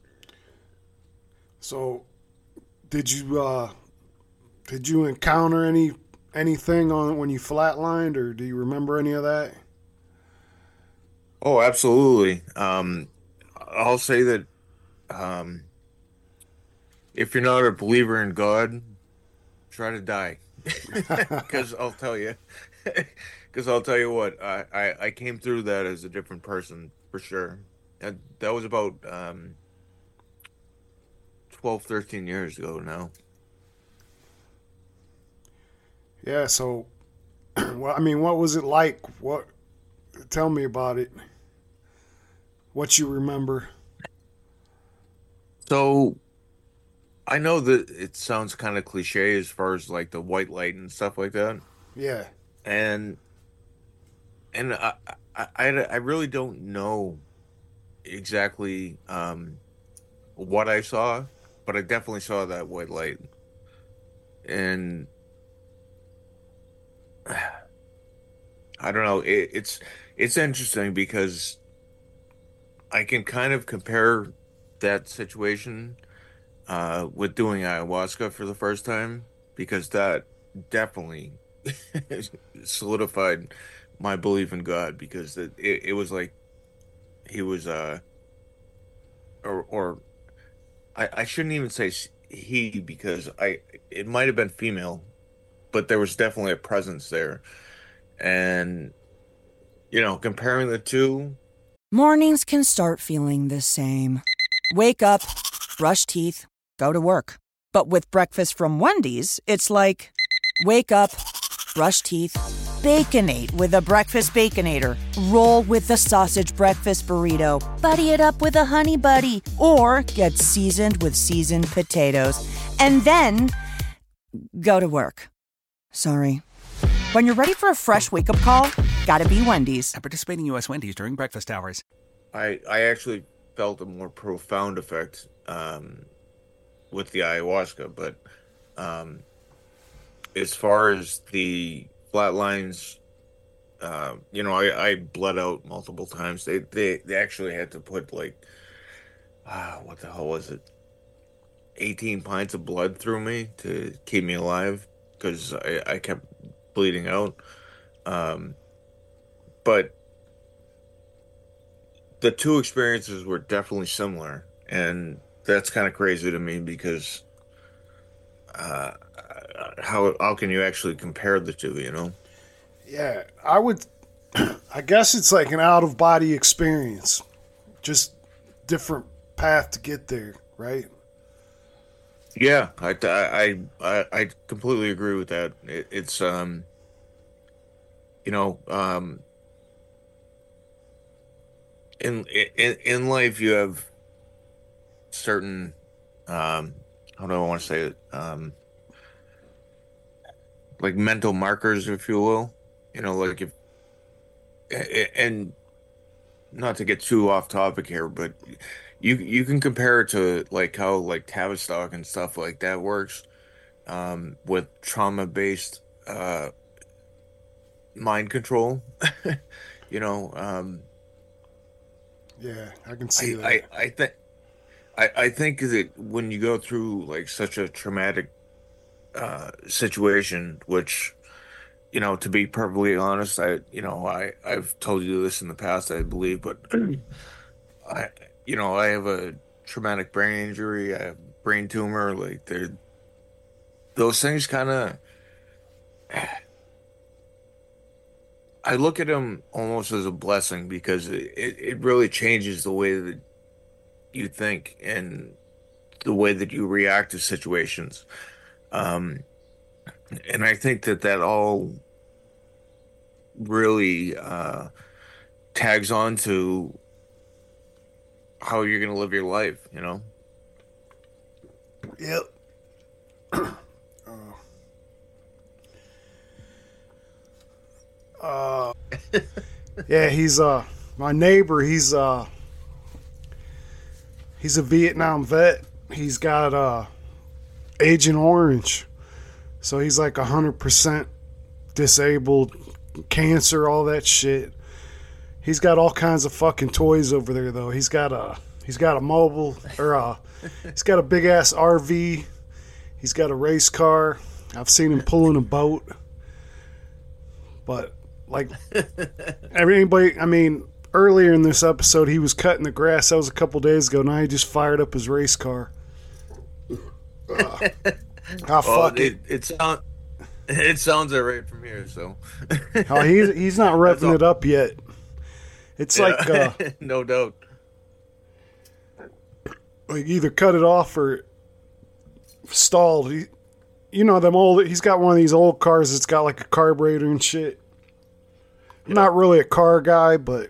So, did you uh, did you encounter any anything on when you flatlined, or do you remember any of that?
Oh, absolutely. Um, I'll say that um, if you're not a believer in God, try to die. Because I'll tell you, because I'll tell you what, I, I, I came through that as a different person for sure. That, that was about um, twelve, thirteen years ago now.
Yeah, so, well, I mean, what was it like? What? Tell me about it. What you remember?
So I know that it sounds kind of cliche as far as like the white light and stuff like that.
Yeah,
And and I I, I, I really don't know exactly um, what I saw, but I definitely saw that white light. And I don't know, it, it's it's interesting because I can kind of compare that situation uh, with doing ayahuasca for the first time because that definitely solidified my belief in God because it, it, it was like he was uh or or I, I shouldn't even say he because I it might have been female, but there was definitely a presence there. And you know, comparing the two,
Mornings can start feeling the same. Wake up, brush teeth, go to work. But with breakfast from Wendy's, it's like, wake up, brush teeth, Baconate with a Breakfast Baconator. Roll with the Sausage Breakfast Burrito. Buddy it up with a Honey Buddy. Or get seasoned with seasoned potatoes. And then go to work. Sorry. When you're ready for a fresh wake-up call, gotta be Wendy's.
At participating U S. Wendy's during breakfast hours.
I I actually felt a more profound effect um, with the ayahuasca, but um, as far as the flatlines, uh, you know, I, I bled out multiple times. They they they actually had to put like, ah, what the hell was it? eighteen pints of blood through me to keep me alive because I, I kept bleeding out. Um, but the two experiences were definitely similar, and that's kind of crazy to me because uh, how how can you actually compare the two? You know?
yeah. I would. I guess it's like an out of body experience, just different path to get there, right?
Yeah, I I I, I completely agree with that. It, it's um, you know, um, in in in life you have certain um, how do I want to say it? Um, like mental markers, if you will. You know, like if and not to get too off topic here, but you you can compare it to like how like Tavistock and stuff like that works um, with trauma based uh, mind control. you know, um,
Yeah, I can see
I
that.
I I think I I think that when you go through like such a traumatic uh, situation, which you know, to be perfectly honest, I you know I I've told you this in the past, I believe, but I you know I have a traumatic brain injury, I have brain tumor, like they're those things kind of I look at them almost as a blessing because it, it, it really changes the way that you think and the way that you react to situations. Um, and I think that that all really uh, tags on to how you're going to live your life, you know?
Yep. uh, yeah, he's uh my neighbor. He's uh he's a Vietnam vet. He's got uh Agent Orange, so he's like a hundred percent disabled, cancer, all that shit. He's got all kinds of fucking toys over there, though. He's got a he's got a mobile or a he's got a big ass R V. He's got a race car. I've seen him pulling a boat. But like everybody, I mean, earlier in this episode, he was cutting the grass. That was a couple days ago. Now he just fired up his race car. Uh, ah, fuck
it.
it.
It, it, sound, it sounds all right from here, so.
Oh, he's, he's not revving it up yet. It's
yeah,
like... Uh,
no doubt.
Like either cut it off or stalled. He, you know, them old... He's got one of these old cars that's got like a carburetor and shit. I'm
yeah.
not really a car guy, but...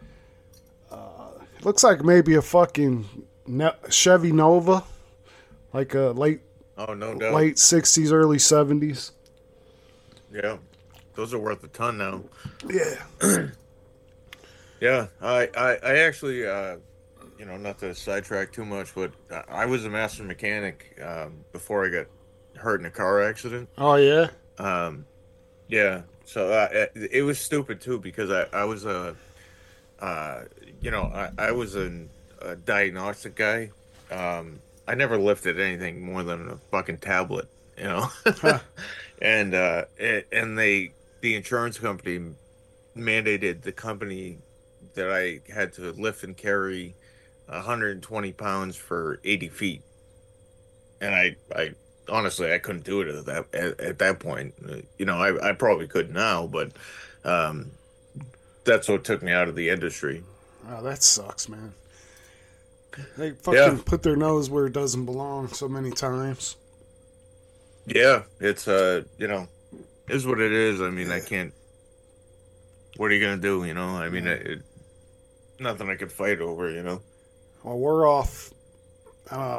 Uh, it looks like maybe a fucking Chevy Nova. Like a late...
Oh, no doubt.
Late sixties, early seventies.
Yeah. Those are worth a ton now.
Yeah.
yeah. I, I, I actually, uh, you know, not to sidetrack too much, but I was a master mechanic um, before I got hurt in a car accident.
Oh, yeah?
Um, yeah. So uh, it, it was stupid, too, because I, I was a, uh, you know, I, I was a, a diagnostic guy. Um I never lifted anything more than a fucking tablet, you know. Huh. and uh, it, and they the insurance company mandated the company that I had to lift and carry one hundred twenty pounds for eighty feet, and I I honestly I couldn't do it at that at, at that point. You know, I I probably could now, but um, that's what took me out of the industry.
Oh, that sucks, man. They fucking yeah. put their nose where it doesn't belong so many times.
Yeah, it's, uh, you know, it is what it is. I mean, yeah. I can't, what are you going to do, you know? I mean, yeah. it, it, nothing I could fight over, you know?
Well, we're off. Uh,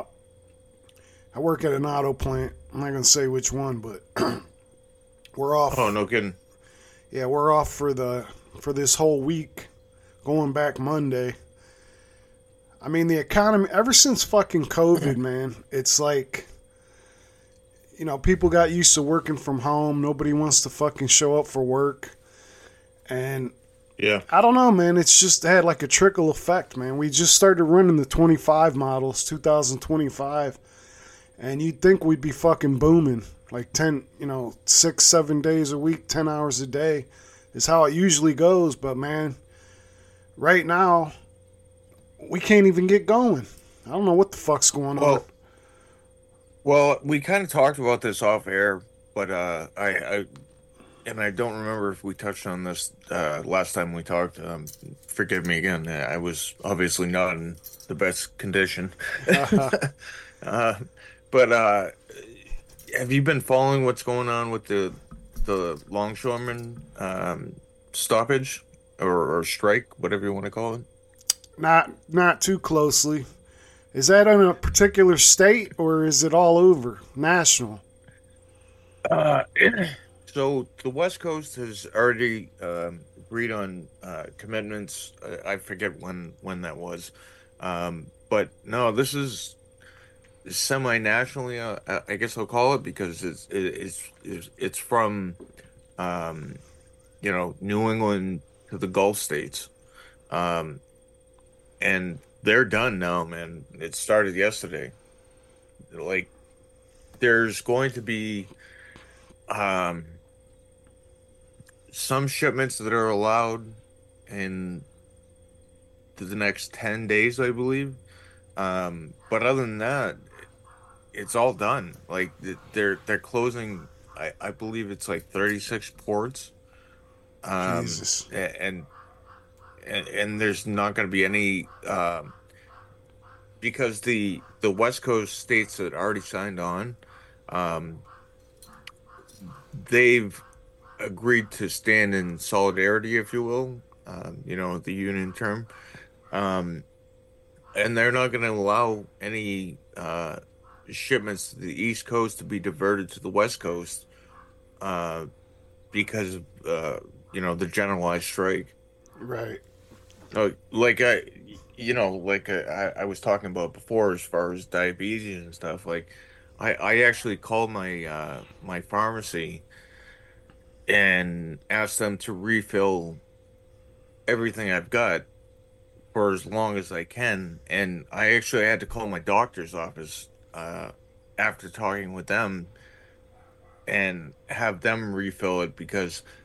I work at an auto plant. I'm not going to say which one, but we're off.
Oh, no kidding.
Yeah, we're off for the for this whole week, going back Monday. I mean, the economy, ever since fucking COVID, man, it's like, you know, people got used to working from home. Nobody wants to fucking show up for work. And
yeah,
I don't know, man. It's just had like a trickle effect, man. We just started running the twenty-five models, two thousand twenty-five. And you'd think we'd be fucking booming. Like ten, you know, six, seven days a week, ten hours a day is how it usually goes. But man, right now, we can't even get going. I don't know what the fuck's going
well,
on.
Well, we kind of talked about this off air, but uh, I, I, and I don't remember if we touched on this uh, last time we talked. Um, forgive me again. I was obviously not in the best condition. uh, but uh, have you been following what's going on with the the longshoreman um, stoppage or, or strike, whatever you want to call it?
Not not too closely. Is that in a particular state or is it all over, national?
Uh, so the West Coast has already um, agreed on uh, commitments. I forget when when that was, um, but no, this is semi-nationally. Uh, I guess I'll call it because it's it's it's, it's from um, you know, New England to the Gulf states. Um, And they're done now, man. It started yesterday. Like, there's going to be um, some shipments that are allowed in the next ten days, I believe. Um, but other than that, it's all done. Like, they're they're closing, I, I believe it's like thirty-six ports. Um,
Jesus.
And... And, and there's not going to be any um, because the the West Coast states that already signed on, um, they've agreed to stand in solidarity, if you will, um, you know, the union term, um, and they're not going to allow any uh, shipments to the East Coast to be diverted to the West Coast uh, because of uh, you know, the generalized strike.
Right.
Uh, like I, you know, like I, I was talking about before, as far as diabetes and stuff. Like, I, I actually called my uh, my pharmacy and asked them to refill everything I've got for as long as I can. And I actually had to call my doctor's office uh, after talking with them and have them refill it because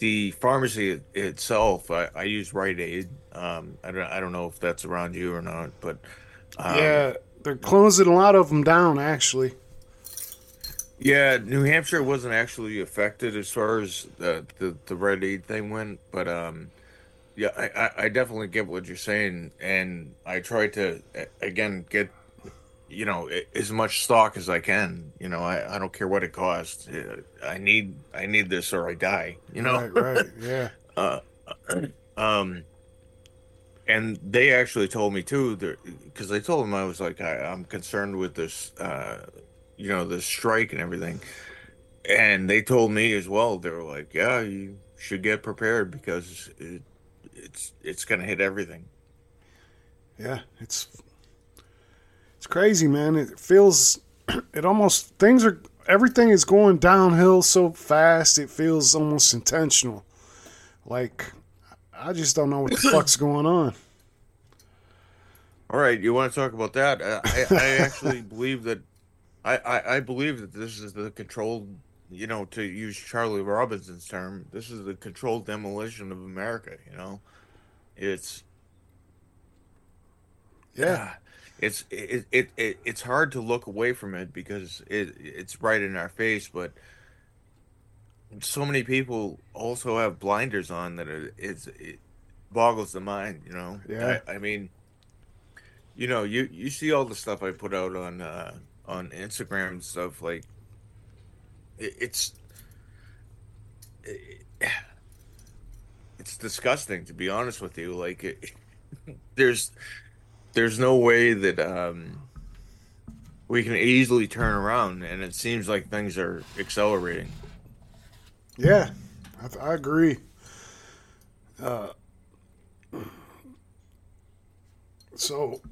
the pharmacy itself, I, I use Rite Aid. Um, I don't I don't know if that's around you or not, but um,
yeah, they're closing a lot of them down, actually.
yeah, New Hampshire wasn't actually affected as far as the the, the Rite Aid thing went, but um, yeah, I, I I definitely get what you're saying, and I try to a- again get you know a- as much stock as I can. You know, I, I don't care what it costs. Uh, I need I need this or I die. You know.
Right, right, yeah.
uh, um, and they actually told me too, because I told them I was like I, I'm concerned with this, uh, you know, this strike and everything, and they told me as well. They were like, "Yeah, you should get prepared because it, it's it's gonna hit everything."
Yeah, it's it's crazy, man. It feels it almost things are everything is going downhill so fast. It feels almost intentional. Like I just don't know what the fuck's going on.
All right, you want to talk about that? I I, I actually believe that I, I I believe that this is the controlled, you know, to use Charlie Robinson's term, this is the controlled demolition of America. You know, it's
Yeah.
it's it, it it it's hard to look away from it because it it's right in our face, but so many people also have blinders on that it, it's it boggles the mind, you know.
Yeah.
I, I mean, you know, you you see all the stuff I put out on uh on Instagram and stuff like it, it's it, it's disgusting, to be honest with you. Like it, there's there's no way that um we can easily turn around, and it seems like things are accelerating.
Yeah, I, I agree. Uh, so,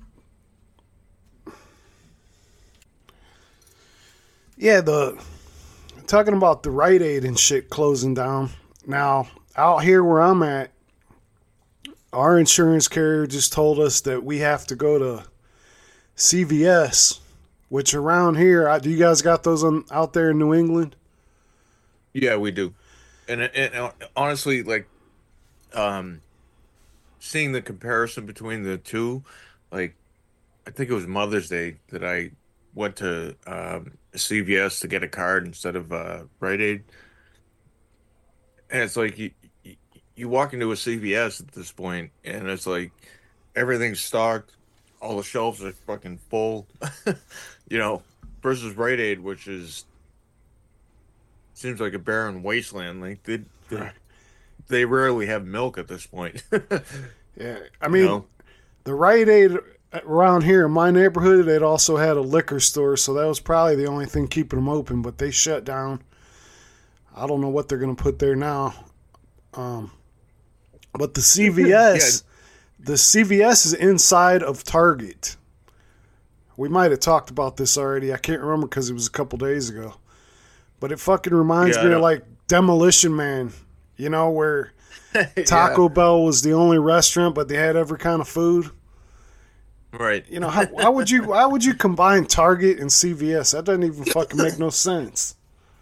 yeah, the talking about the Rite Aid and shit closing down. Now, out here where I'm at, our insurance carrier just told us that we have to go to C V S, which around here, I, do you guys got those on, out there in New England?
Yeah, we do. And, and honestly, like, um, seeing the comparison between the two, like, I think it was Mother's Day that I went to um, C V S to get a card instead of uh, Rite Aid. And it's like you, you you walk into a C V S at this point, and it's like everything's stocked, all the shelves are fucking full, you know, versus Rite Aid, which is seems like a barren wasteland. Like they they, they rarely have milk at this point.
Yeah, I mean,
You know?
the Rite Aid around here in my neighborhood, it also had a liquor store, so that was probably the only thing keeping them open. But they shut down. I don't know what they're gonna put there now. Um, but the C V S, the C V S is inside of Target. We might have talked about this already. I can't remember because it was a couple days ago. But it fucking reminds
Yeah, I
me of
know.
like Demolition Man, you know, where Taco
Yeah.
Bell was the only restaurant, but they had every kind of food.
Right.
You know, how, how would you why would you combine Target and C V S? That doesn't even fucking make no sense.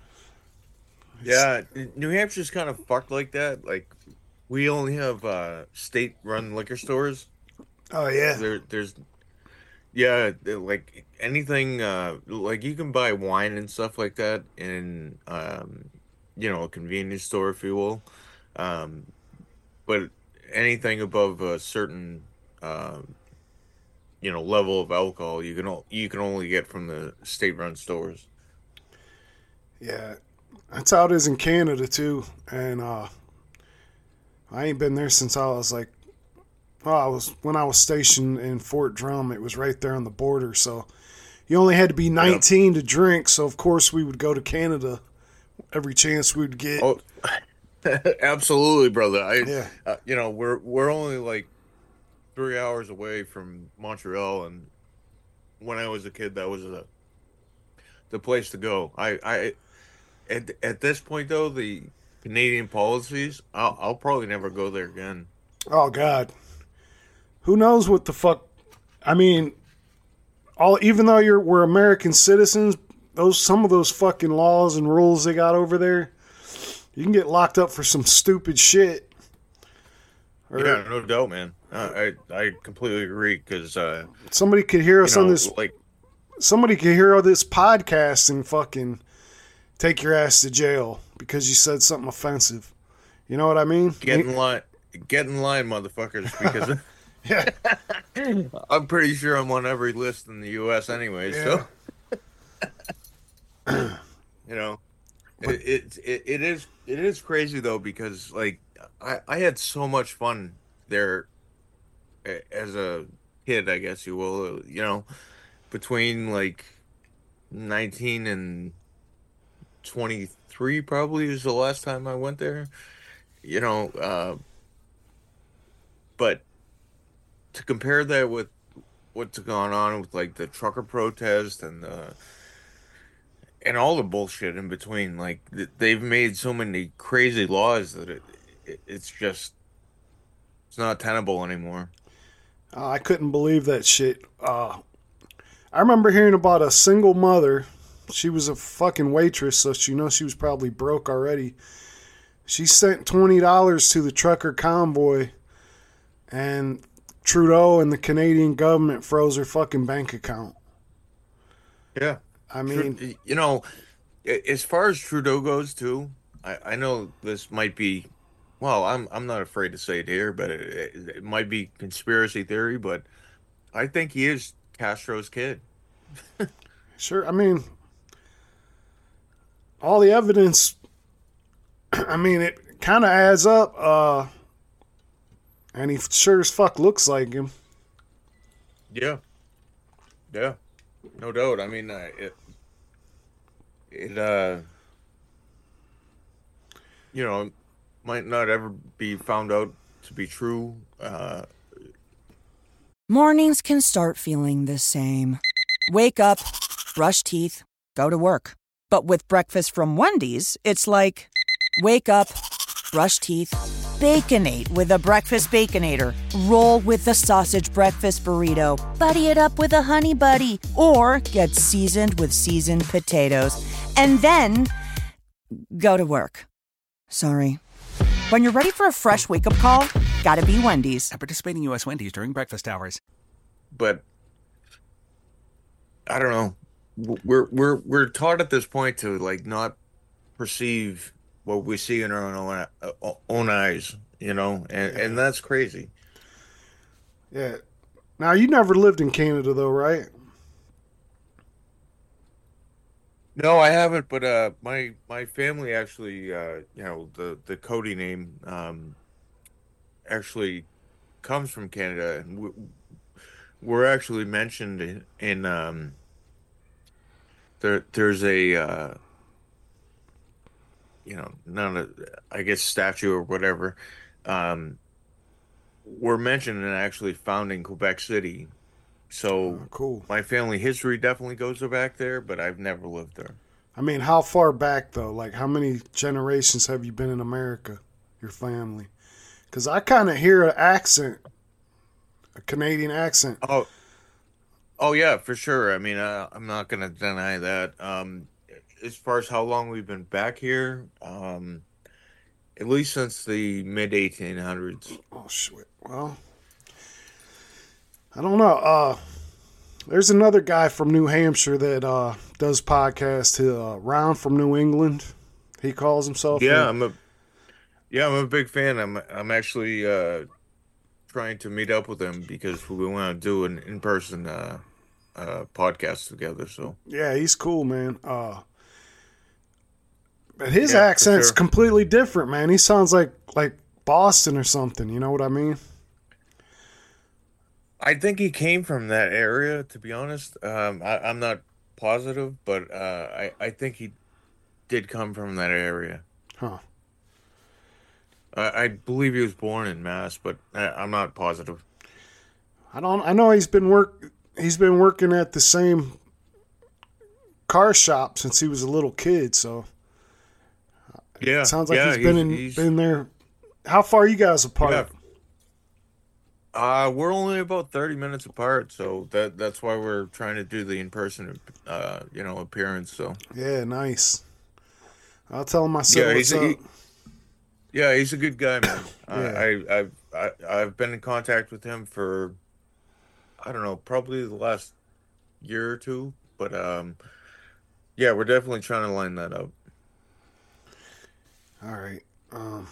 Yeah, New Hampshire's kind of fucked like that. Like, we only have uh, state-run liquor stores.
Oh yeah,
There, there's, yeah, they're like anything. Uh, like you can buy wine and stuff like that in, um, you know, a convenience store, if you will. Um, but anything above a certain, um, you know, level of alcohol, you can o- you can only get from the state-run stores.
yeah. That's how it is in Canada too. And uh, I ain't been there since I was like, well, I was when I was stationed in Fort Drum. It was right there on the border, so you only had to be nineteen to drink. So of course we would go to Canada every chance we would get.
Oh, absolutely, brother. I,
Yeah.
uh, you know, we're we're only like three hours away from Montreal, and when I was a kid, that was a the place to go. I, I at at this point though, the Canadian policies, I'll I'll probably never go there again.
Oh God, who knows what the fuck? I mean, all even though you're we're American citizens, those some of those fucking laws and rules they got over there, You can get locked up for some stupid shit.
Or, yeah, no doubt, man. Uh, I I completely agree because uh,
somebody could hear us
you know,
on this.
Like,
somebody could hear all this podcast and fucking take your ass to jail because you said something offensive. You know what I mean?
Get in line, get in line, motherfuckers. Because
yeah,
I'm pretty sure I'm on every list in the U S anyway.
Yeah.
So you know, it, it it it is it is crazy though because like I I had so much fun there as a kid, I guess you will. You know, between like nineteen and twenty-three probably is the last time I went there. You know, uh, but to compare that with what's gone on with like the trucker protest and the and all the bullshit in between, like they've made so many crazy laws that it, it it's just it's not tenable anymore.
Uh, I couldn't believe that shit. Uh, I remember hearing about a single mother. She was a fucking waitress, so she knows she was probably broke already. She sent twenty dollars to the trucker convoy, and Trudeau and the Canadian government froze her fucking bank account.
Yeah.
I mean...
You know, as far as Trudeau goes, too, I, I know this might be... Well, I'm I'm not afraid to say it here, but it, it might be conspiracy theory, but I think he is Castro's kid.
Sure, I mean... All the evidence... I mean, it kind of adds up, uh, and he sure as fuck looks like him.
Yeah, yeah, no doubt. I mean, uh, it, it, uh, you know, might not ever be found out to be true. Uh,
Mornings can start feeling the same. Wake up, brush teeth, go to work. But with breakfast from Wendy's, it's like... Wake up, brush teeth, Baconate with a breakfast Baconator. Roll with the sausage breakfast burrito. Buddy it up with a honey buddy. Or get seasoned with seasoned potatoes. And then go to work. Sorry. When you're ready for a fresh wake-up call, gotta be Wendy's.
At participating U S Wendy's during breakfast hours.
But I don't know. We're we're we're taught at this point to like not perceive what we see in our own, own eyes, you know, and, yeah. and that's crazy.
Yeah. Now, you never lived in Canada, though, right?
No, I haven't, but uh, my my family actually, uh, you know, the, the Cody name um, actually comes from Canada. And we, we're actually mentioned in, in um, there. There's a... Uh, you know, not a, I guess, statue or whatever, um, were mentioned in actually founding Quebec City. So
oh, cool.
My family history definitely goes back there, but I've never lived there.
I mean, how far back, though? Like, how many generations have you been in America, your family? Because I kind of hear an accent, a Canadian accent.
Oh, oh yeah, for sure. I mean, uh, I'm not going to deny that. Um, As far as how long we've been back here, um, at least since the mid eighteen hundreds.
Oh, shit. Well, I don't know. Uh, there's another guy from New Hampshire that uh, does podcasts. Uh, Round from New England, he calls himself.
Yeah, I'm a yeah, I'm a big fan. I'm I'm actually uh, trying to meet up with him because we want to do an in person uh, uh, podcast together. So
yeah, he's cool, man. Uh, But his
yeah,
accent's
sure.
completely different, man. He sounds like like Boston or something. You know what I mean?
I think he came from that area, to be honest. Um, I, I'm not positive, but uh, I, I think he did come from that area.
Huh.
I, I believe he was born in Mass, but I, I'm not positive.
I don't. I know he's been work. He's been working at the same car shop since he was a little kid. So.
Yeah,
it sounds like
yeah,
he's been in,
he's,
been there. How far are you guys apart?
Yeah. Uh, we're only about thirty minutes apart, so that that's why we're trying to do the in person, uh, you know, appearance. So
yeah, nice. I'll tell him I said
yeah,
what's
he's,
up.
he, Yeah, he's a good guy, man.
Yeah.
I, I I've I, I've been in contact with him for I don't know, probably the last year or two, but um, yeah, we're definitely trying to line that up.
All right. Um,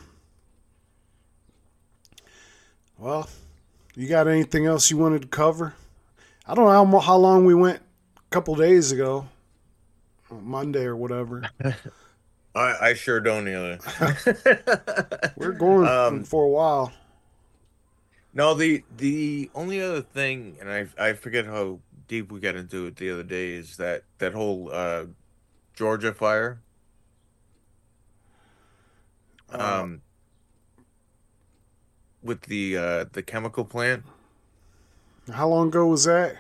well, you got anything else you wanted to cover? I don't know how, mo- how long we went a couple days ago, Monday or whatever.
I I sure don't either.
We're going
Um,
for a while.
no, the the only other thing, and I I forget how deep we got into it the other day, is that that whole uh Georgia fire.
Uh,
Um, with the uh the chemical plant.
How long ago was that?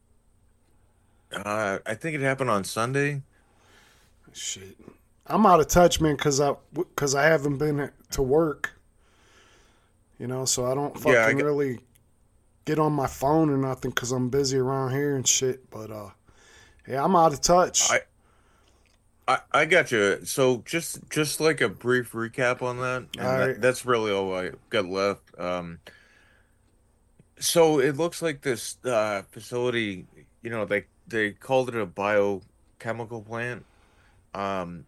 Uh, I think it happened on Sunday.
Shit. I'm out of touch, man, because I, cause I haven't been to work. You know, so I don't fucking
Yeah, I get-
really get on my phone or nothing because I'm busy around here and shit. But, uh, yeah, I'm out of touch.
I I I got you. So just just like a brief recap on that, and
All
that,
right.
that's really all I got left. Um, so it looks like this uh facility, you know, they they called it a biochemical plant. Um,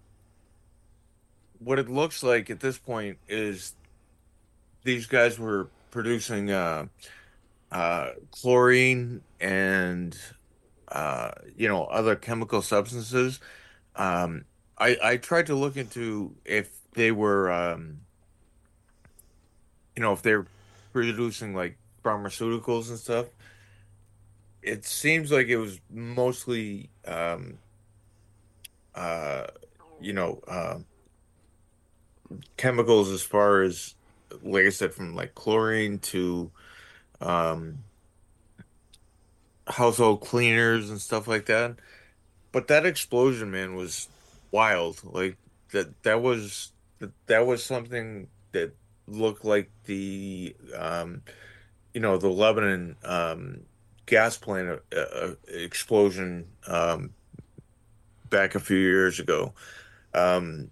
what it looks like at this point is these guys were producing uh uh chlorine and uh you know other chemical substances. Um, I I tried to look into if they were um you know if they're producing like pharmaceuticals and stuff. It seems like it was mostly um uh you know uh chemicals as far as like I said from like chlorine to um household cleaners and stuff like that. But that explosion, man, was wild. Like that that was that, that was something that looked like the um you know the Lebanon um gas plant uh, uh, explosion um back a few years ago. Um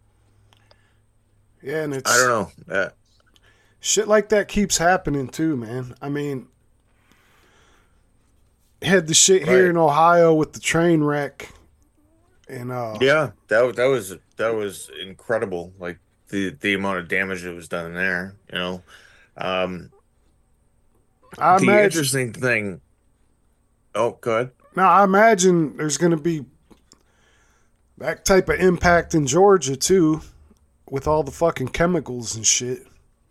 yeah, and
I don't
it's
know. Uh,
shit like that keeps happening too, man. I mean, had the shit here
Right.
in Ohio with the train wreck. And, uh,
yeah, that was that was that was incredible. Like the the amount of damage that was done there, you know. Um
I
the
imagine,
interesting thing. Oh, go ahead.
now I imagine there's going to be that type of impact in Georgia too, with all the fucking chemicals and shit.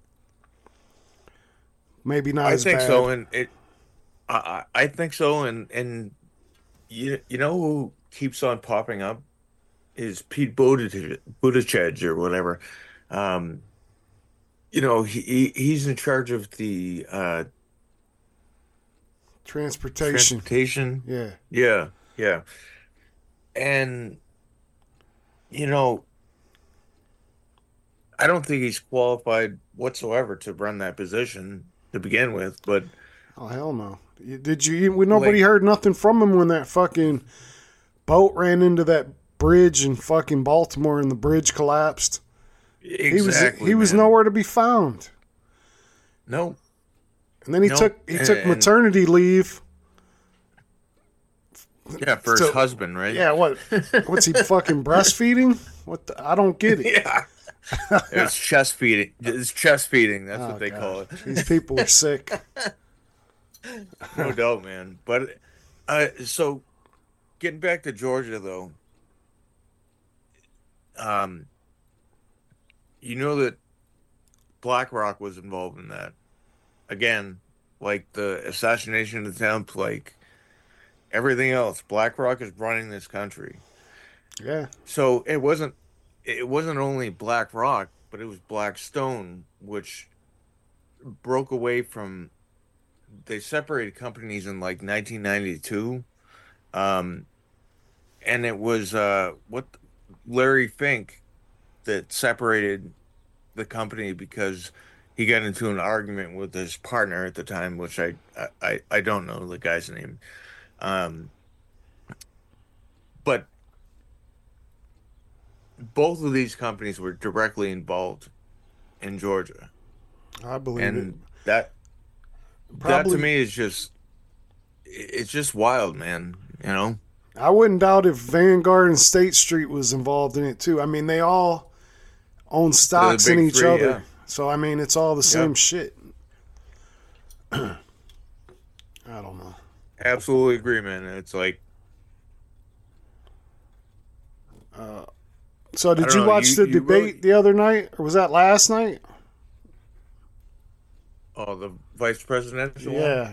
Maybe not
I
as
think
bad.
so, and it. I I I think so, and and you you know who keeps on popping up is Pete Buttigieg, Buttigieg or whatever. Um, you know he, he he's in charge of the uh
Transportation.
transportation.
Yeah.
Yeah, yeah, and you know I don't think he's qualified whatsoever to run that position to begin with, but
Oh, hell no. You- Did you, we, nobody
like
heard nothing from him when that fucking boat ran into that bridge in fucking Baltimore and the bridge collapsed. He was,
exactly,
he was
man.
nowhere to be found.
No,
And then he
no,
took, he
and,
took
and
maternity leave.
yeah, for his
So-
husband, right?
Yeah, what? What's he fucking breastfeeding? What? The, I don't get it.
Yeah. It's chest feeding. It's chest feeding. That's
Oh,
what they
God.
call it.
These people are sick.
No doubt, man. But uh, so getting back to Georgia, though, um, you know that BlackRock was involved in that. Again, like the assassination attempt, like everything else. BlackRock is running this country.
Yeah.
So it wasn't it wasn't only BlackRock, but it was Blackstone, which broke away from. They separated companies in like nineteen ninety-two, um, and it was uh, what Larry Fink that separated the company because he got into an argument with his partner at the time, which I I, I don't know the guy's name, um, but both of these companies were directly involved in Georgia,
I believe it.
and that that to
Probably,
me is just it's just wild, man. You know,
I wouldn't doubt if Vanguard and State Street was involved in it too. I mean, they all own stocks
the
in
big
each
three,
other,
yeah.
so I mean, it's all the same
Yep.
shit. I don't know.
Absolutely agree, man. It's like
So,
I
did
don't
you
know.
watch
You
the
you
debate
really
the other night, or was that last night?
oh the vice presidential one.
Yeah,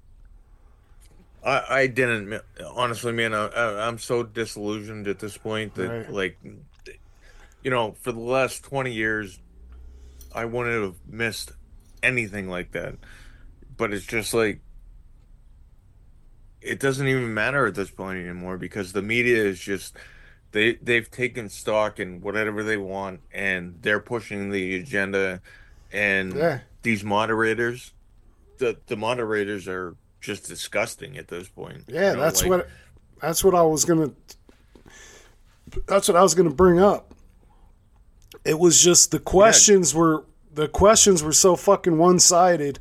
I I didn't honestly, man. I, I I'm so disillusioned at this point that
right.
like you know for the last twenty years I wouldn't have missed anything like that. But it's just like it doesn't even matter at this point anymore because the media is just they they've taken stock in whatever they want and they're pushing the agenda and
Yeah,
these moderators the the moderators are just disgusting at this point.
yeah.
You know,
That's
like
what. That's what I was gonna. That's what I was gonna bring up. It was just the
yeah,
questions were the questions were so fucking one sided.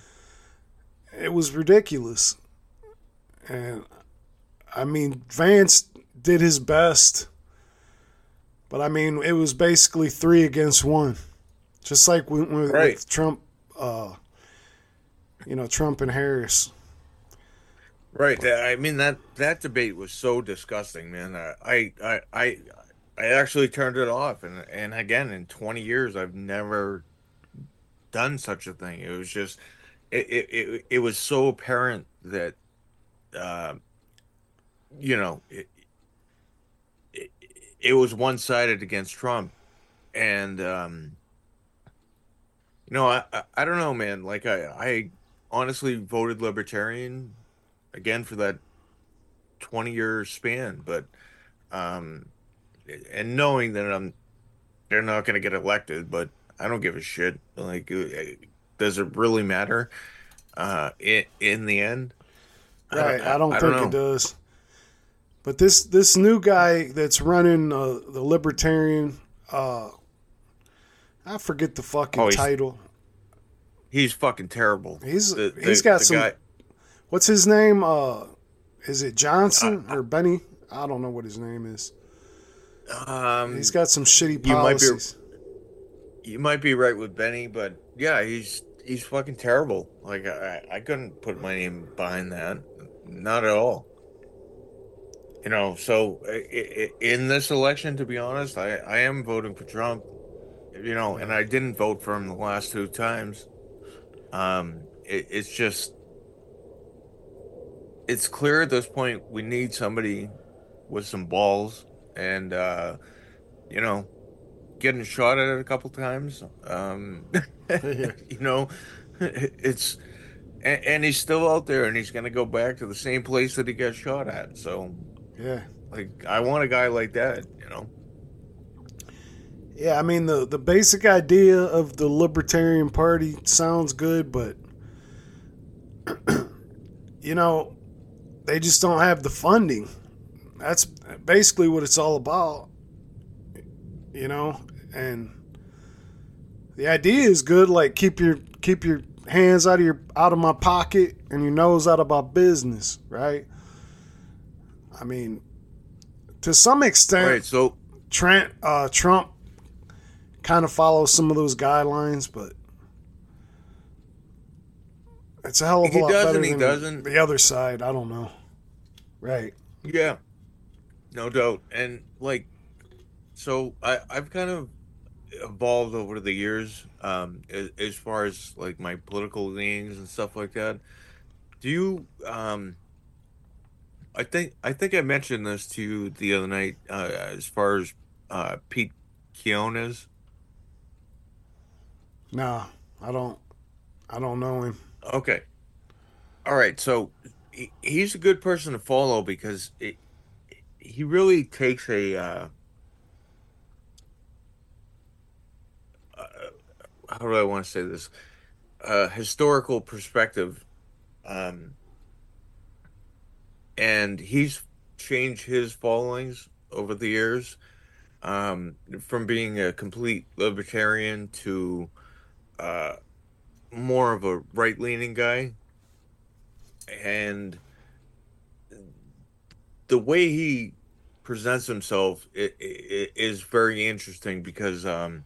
It was ridiculous, and I mean Vance did his best, but I mean it was basically three against one, just like with, with,
right.
with Trump. Uh, you know, Trump and Harris.
Right. that- I mean that that debate was so disgusting, man. I I I I actually turned it off and and again in twenty years I've never done such a thing. It was just it it it, it was so apparent that uh you know it, it, it was one-sided against Trump and um you know I, I I don't know, man. Like I I honestly voted libertarian again for that twenty year span, but um and knowing that I'm they're not going to get elected, but I don't give a shit. Like, uh, does it really matter? Uh, in in the end, I don't.
Right. I
I,
don't
I don't
think it
know.
does. But this this new guy that's running uh, the Libertarian, uh, I forget the fucking
Oh, he's
title.
he's fucking terrible.
He's
The
he's
the
got
the
some.
guy.
What's his name? Uh, is it
I,
Johnson or Benny? I don't know what his name is.
I-
He's
um,
got some shitty
you might be
policies.
you might be right with Benny, but yeah, he's he's fucking terrible. Like I I couldn't put my name behind that, not at all. You know, so i- i- in this election, to be honest, I, I am voting for Trump. You know, and I didn't vote for him the last two times. Um, it, it's just it's clear at this point we need somebody with some balls and uh, you know, getting shot at it a couple times. Um,
Yeah.
you know, it's and, and he's still out there, and he's gonna go back to the same place that he got shot at. So,
Yeah.
like, I want a guy like that. You know.
Yeah, I mean the the basic idea of the Libertarian Party sounds good, but you know, they just don't have the funding. That's basically what it's all about. You know, and the idea is good, like keep your keep your hands out of your out of my pocket and your nose out of my business, right? I mean, to some
All
extent,
right, so
Trent uh, Trump kind of follows some of those guidelines, but it's a hell of a
he
lot
does
better
and he
than
doesn't.
the other side. I don't know. Right.
Yeah, no doubt. And like, so I I've kind of evolved over the years, um, as, as far as like my political leanings and stuff like that. Do you um? I think I think I mentioned this to you the other night, uh, as far as uh, Pete Quinones.
No, I don't. I don't know him.
Okay, all right. So he, he's a good person to follow because it, he really takes a uh, uh, how do I want to say this? Uh, historical perspective, um, and he's changed his followings over the years. um, from being a complete libertarian to uh, more of a right-leaning guy. And the way he presents himself it, it, is very interesting because um,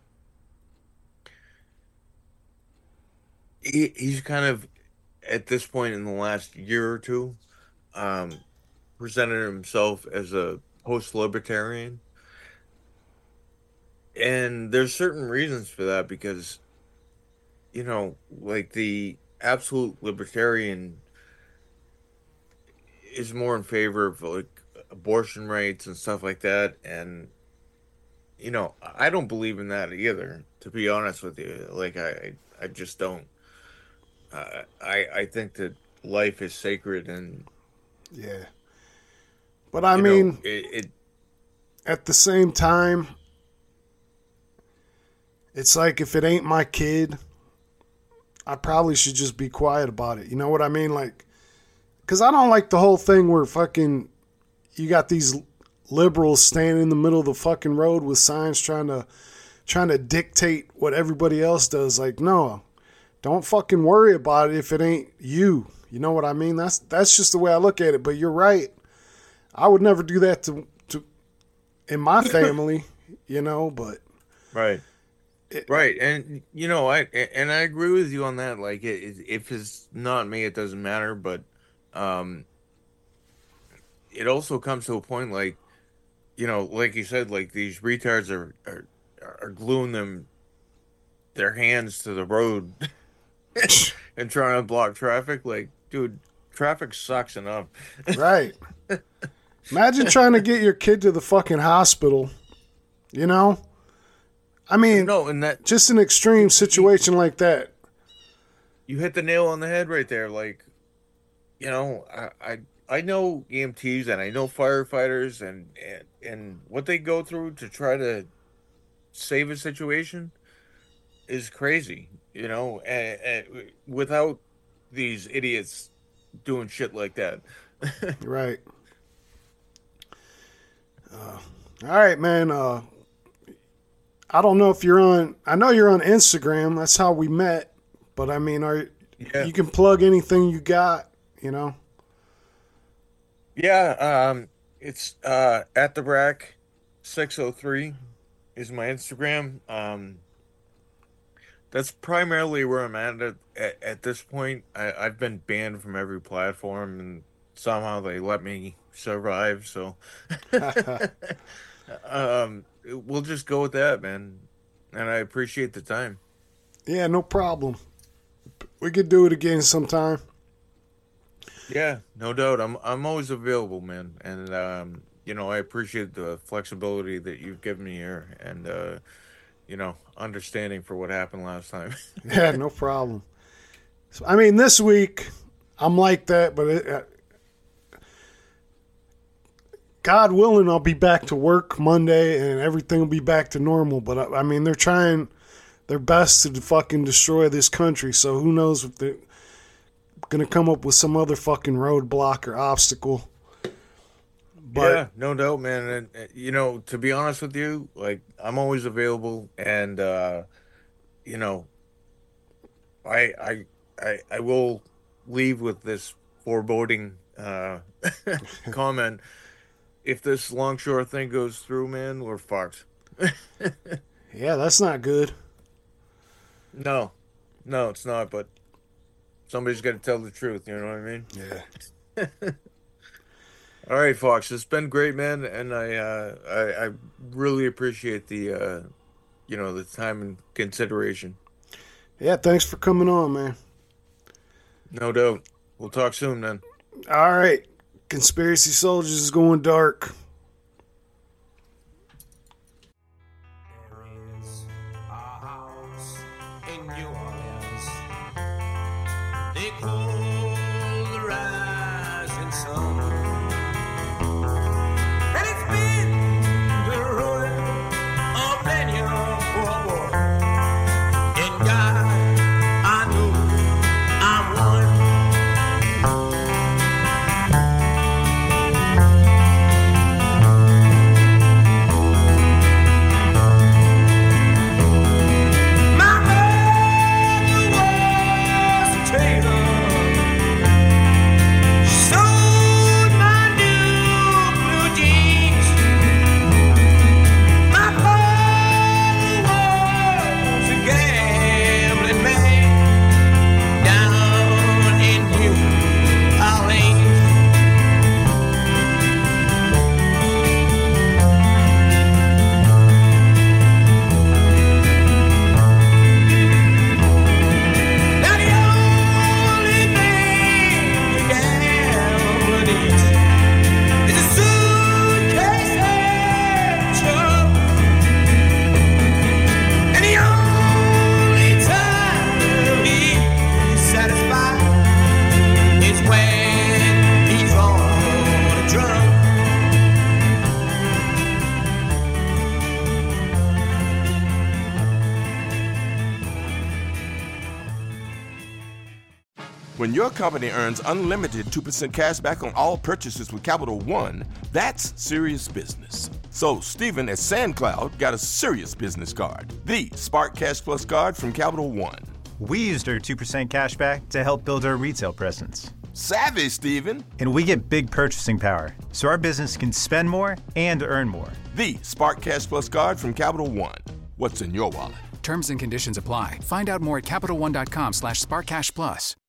he, he's kind of, at this point in the last year or two, um, presented himself as a post-libertarian. And there's certain reasons for that because, you know, like the absolute libertarian is more in favor of like abortion rights and stuff like that. And, you know, I don't believe in that either, to be honest with you. Like, I, I just don't. Uh, I, I think that life is sacred and.
Yeah. But I mean,
know, it, it
at the same time, it's like if it ain't my kid, I probably should just be quiet about it. You know what I mean? Like, because I don't like the whole thing where fucking you got these liberals standing in the middle of the fucking road with signs trying to trying to dictate what everybody else does. Like, no, don't fucking worry about it if it ain't you. You know what I mean? That's that's just the way I look at it. But you're right. I would never do that to to in my family, you know. But
right. It, right, and you know, I and I agree with you on that. Like, it, if it's not me, it doesn't matter. But um, it also comes to a point, like, you know, like you said, like these retards are are, are gluing them their hands to the road and trying to block traffic. Like, dude, traffic sucks enough.
Right. Imagine trying to get your kid to the fucking hospital. You know. I mean,
no, and that
just an extreme situation you, like that.
You hit the nail on the head right there. Like, you know, I I, I know E M Ts and I know firefighters and, and and what they go through to try to save a situation is crazy. You know, and, and without these idiots doing shit like that.
Right. Uh, all right, man. Uh, I don't know if you're on, I know you're on Instagram. That's how we met. But I mean, are yeah. you can plug anything you got, you know?
Yeah. Um, it's uh, at the Brack six oh three is my Instagram. Um, that's primarily where I'm at at, at, at this point. I, I've been banned from every platform and somehow they let me survive. So, um, we'll just go with that, man. And I appreciate the time.
Yeah, no problem. We could do it again sometime.
Yeah, no doubt. I'm I'm always available, man. And um, you know, I appreciate the flexibility that you've given me here, and uh, you know, understanding for what happened last time.
Yeah, no problem. So, I mean, this week I'm like that, but it, uh, God willing, I'll be back to work Monday and everything will be back to normal. But, I, I mean, they're trying their best to fucking destroy this country. So who knows if they're going to come up with some other fucking roadblock or obstacle. But,
yeah, no doubt, man. And, and, you know, to be honest with you, like, I'm always available. And, uh, you know, I, I, I, I will leave with this foreboding uh, comment. If this Longshore thing goes through, man, we're fucked.
Yeah, that's not good.
No. No, it's not, but somebody's got to tell the truth, you know what I mean?
Yeah.
All right, Fox, it's been great, man, and I uh, I, I really appreciate the, uh, you know, the time and consideration.
Yeah, thanks for coming on, man.
No doubt. We'll talk soon, then.
All right. Conspiracy Soldiers is going dark.
There is a house in New Orleans. They call the rising sun. And it's been the ruin of many a poor boy. And God, I know I'm one.
When your company earns unlimited two percent cash back on all purchases with Capital One, that's serious business. So Stephen at SandCloud got a serious business card, the Spark Cash Plus card from Capital One.
We used our two percent cash back to help build our retail presence.
Savvy, Stephen.
And we get big purchasing power, so our business can spend more and earn more.
The Spark Cash Plus card from Capital One. What's in your wallet?
Terms and conditions apply. Find out more at CapitalOne.com slash SparkCashPlus.